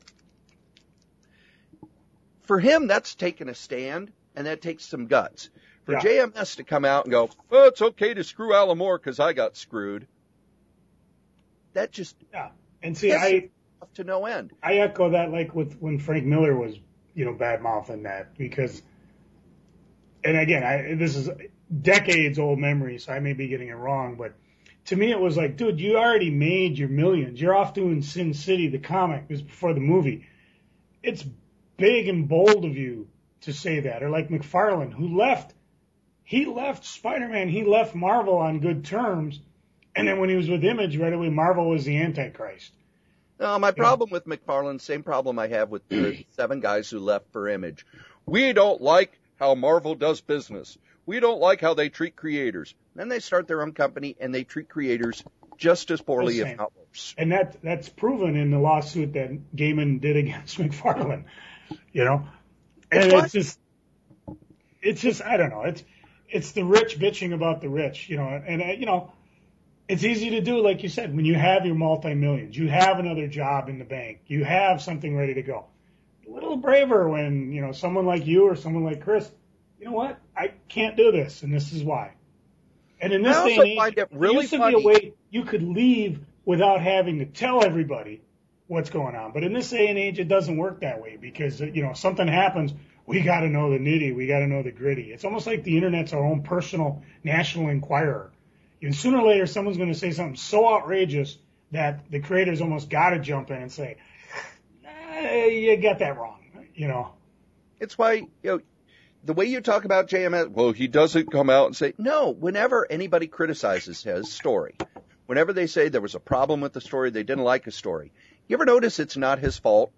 For him, that's taking a stand, and that takes some guts. For JMS to come out and go, oh, it's okay to screw Alan Moore because I got screwed. That just and see, to no end. I echo that, like with when Frank Miller was, you know, bad mouthing that because. And again, this is decades old memory, so I may be getting it wrong, but to me it was like, dude, you already made your millions. You're off doing Sin City, the comic. It was before the movie. It's big and bold of you to say that. Or like McFarlane, who left. He left Spider-Man. He left Marvel on good terms. And then when he was with Image, right away, Marvel was the Antichrist. No, my problem with McFarlane, same problem I have with the 7 guys who left for Image. We don't like how Marvel does business. We don't like how they treat creators. Then they start their own company and they treat creators just as poorly, if not worse. And that's proven in the lawsuit that Gaiman did against McFarlane, you know? And it's just, I don't know. It's the rich bitching about the rich, you know, and you know, it's easy to do, like you said, when you have your multi-millions, you have another job in the bank, you have something ready to go. A little braver when, you know, someone like you or someone like Chris, you know what, I can't do this, and this is why. And in this day and age, it really used to be a way you could leave without having to tell everybody what's going on. But in this day and age, it doesn't work that way because, you know, something happens, we got to know the nitty, we got to know the gritty. It's almost like the Internet's our own personal National Enquirer. And sooner or later, someone's going to say something so outrageous that the creators almost got to jump in and say, you got that wrong, you know. It's why, the way you talk about JMS, well, he doesn't come out and say, no, whenever anybody criticizes his story, whenever they say there was a problem with the story, they didn't like a story, you ever notice it's not his fault?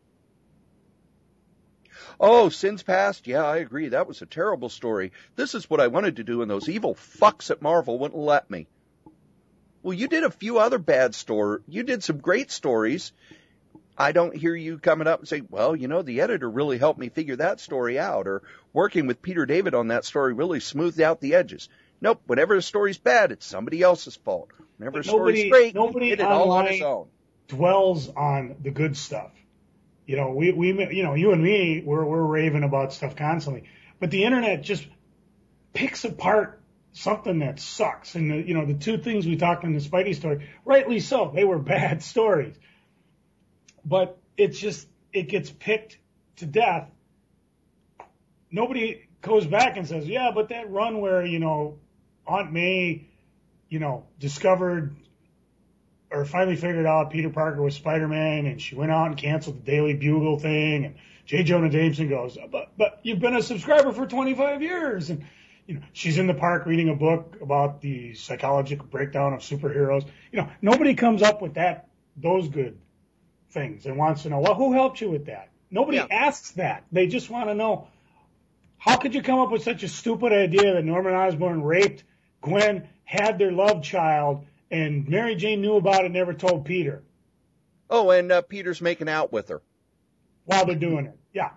Oh, Sins Past, yeah, I agree, that was a terrible story. This is what I wanted to do, and those evil fucks at Marvel wouldn't let me. Well, you did a few other bad stories. You did some great stories. I don't hear you coming up and saying, well, the editor really helped me figure that story out, or working with Peter David on that story really smoothed out the edges. Nope, whenever a story's bad, it's somebody else's fault. Whenever a story's great, he did it all on his own. Dwells on the good stuff. You and me, we're raving about stuff constantly, but the internet just picks apart something that sucks. And the two things we talked in the Spidey story, rightly so, they were bad stories. But it gets picked to death. Nobody goes back and says, yeah, but that run where, Aunt May, discovered or finally figured out Peter Parker was Spider-Man, and she went out and canceled the Daily Bugle thing, and J. Jonah Jameson goes, but you've been a subscriber for 25 years. And, she's in the park reading a book about the psychological breakdown of superheroes. Nobody comes up with those good things and wants to know, well, who helped you with that? Nobody asks that. They just want to know, how could you come up with such a stupid idea that Norman Osborn raped Gwen, had their love child, and Mary Jane knew about it and never told Peter? Oh, and Peter's making out with her. While they're doing it. Yeah.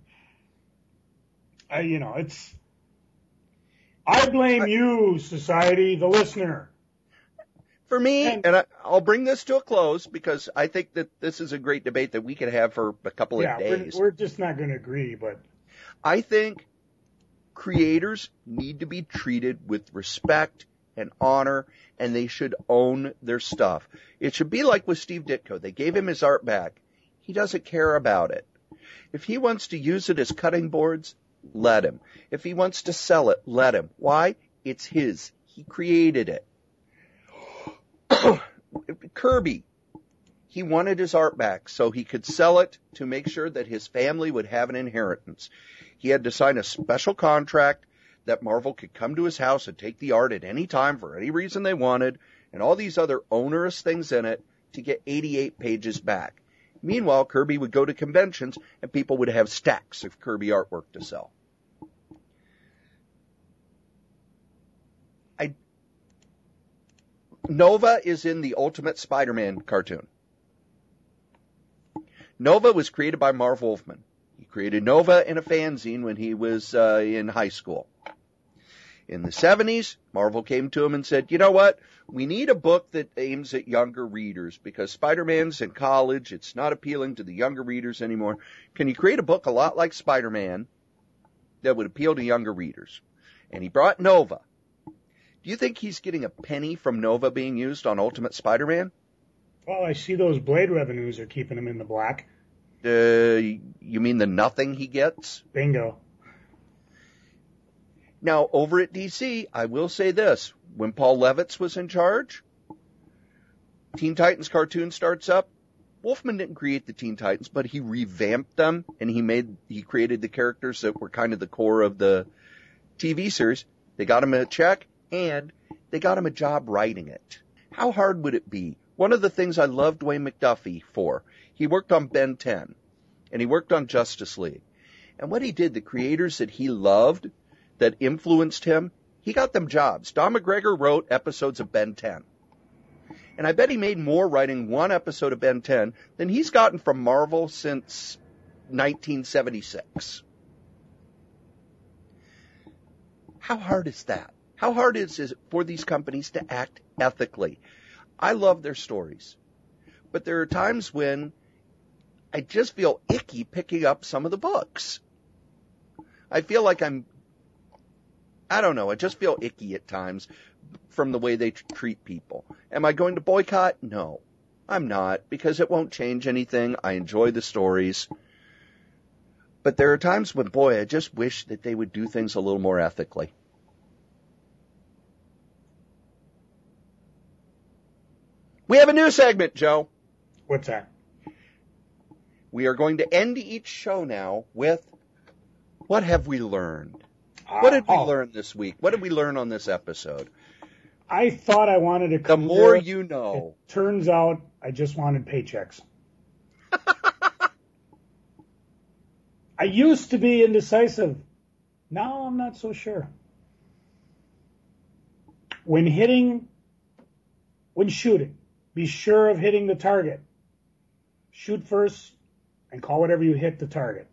I blame you, society, the listener. For me, and I'll bring this to a close because I think that this is a great debate that we could have for a couple of days. We're just not going to agree, but I think creators need to be treated with respect and honor, and they should own their stuff. It should be like with Steve Ditko. They gave him his art back. He doesn't care about it. If he wants to use it as cutting boards, let him. If he wants to sell it, let him. Why? It's his. He created it. Kirby, he wanted his art back so he could sell it to make sure that his family would have an inheritance. He had to sign a special contract that Marvel could come to his house and take the art at any time for any reason they wanted, and all these other onerous things in it to get 88 pages back. Meanwhile, Kirby would go to conventions and people would have stacks of Kirby artwork to sell. Nova is in the Ultimate Spider-Man cartoon. Nova was created by Marv Wolfman. He created Nova in a fanzine when he was in high school. In the 70s, Marvel came to him and said, you know what? We need a book that aims at younger readers because Spider-Man's in college. It's not appealing to the younger readers anymore. Can you create a book a lot like Spider-Man that would appeal to younger readers? And he brought Nova. Do you think he's getting a penny from Nova being used on Ultimate Spider-Man? Well, I see those Blade revenues are keeping him in the black. You mean the nothing he gets? Bingo. Now, over at DC, I will say this. When Paul Levitz was in charge, Teen Titans cartoon starts up. Wolfman didn't create the Teen Titans, but he revamped them, and he created the characters that were kind of the core of the TV series. They got him a check, and they got him a job writing it. How hard would it be? One of the things I love Dwayne McDuffie for, he worked on Ben 10, and he worked on Justice League. And what he did, the creators that he loved, that influenced him, he got them jobs. Don McGregor wrote episodes of Ben 10. And I bet he made more writing one episode of Ben 10 than he's gotten from Marvel since 1976. How hard is that? How hard is it for these companies to act ethically? I love their stories. But there are times when I just feel icky picking up some of the books. I feel like I don't know, I just feel icky at times from the way they treat people. Am I going to boycott? No, I'm not, because it won't change anything. I enjoy the stories. But there are times when, boy, I just wish that they would do things a little more ethically. We have a new segment, Joe. What's that? We are going to end each show now with What have we learned? What did we learn this week? What did we learn on this episode? I thought I wanted a career. The more you know. It turns out I just wanted paychecks. I used to be indecisive. Now I'm not so sure. When shooting, be sure of hitting the target. Shoot first and call whatever you hit the target.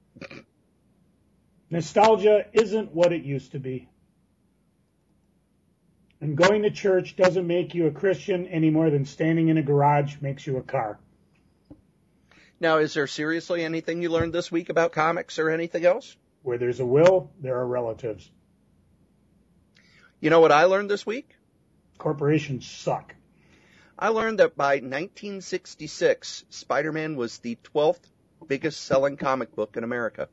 Nostalgia isn't what it used to be. And going to church doesn't make you a Christian any more than standing in a garage makes you a car. Now, is there seriously anything you learned this week about comics or anything else? Where there's a will, there are relatives. You know what I learned this week? Corporations suck. I learned that by 1966, Spider-Man was the 12th biggest selling comic book in America.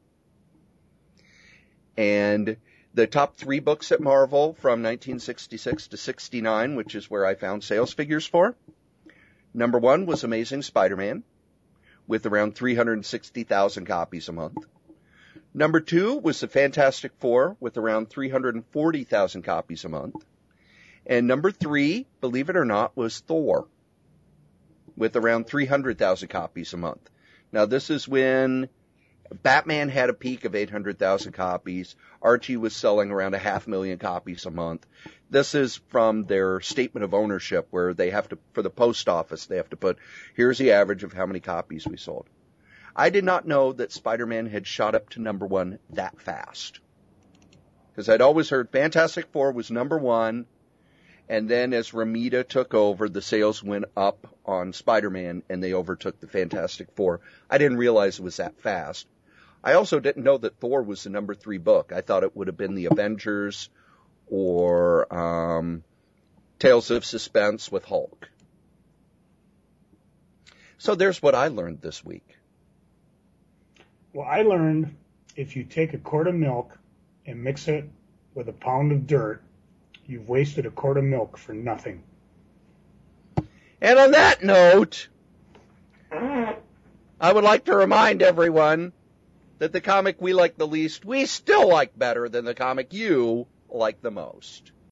And the top 3 books at Marvel from 1966 to 69, which is where I found sales figures for. Number 1 was Amazing Spider-Man, with around 360,000 copies a month. Number 2 was the Fantastic Four, with around 340,000 copies a month. And number 3, believe it or not, was Thor, with around 300,000 copies a month. Now, this is when Batman had a peak of 800,000 copies. Archie was selling around 500,000 copies a month. This is from their statement of ownership, where they have to, for the post office, they have to put, here's the average of how many copies we sold. I did not know that Spider-Man had shot up to number 1 that fast. Because I'd always heard Fantastic Four was number 1, and then as Romita took over, the sales went up on Spider-Man, and they overtook the Fantastic Four. I didn't realize it was that fast. I also didn't know that Thor was the number 3 book. I thought it would have been the Avengers or Tales of Suspense with Hulk. So there's what I learned this week. Well, I learned if you take a quart of milk and mix it with a pound of dirt, you've wasted a quart of milk for nothing. And on that note, I would like to remind everyone that the comic we like the least, we still like better than the comic you like the most.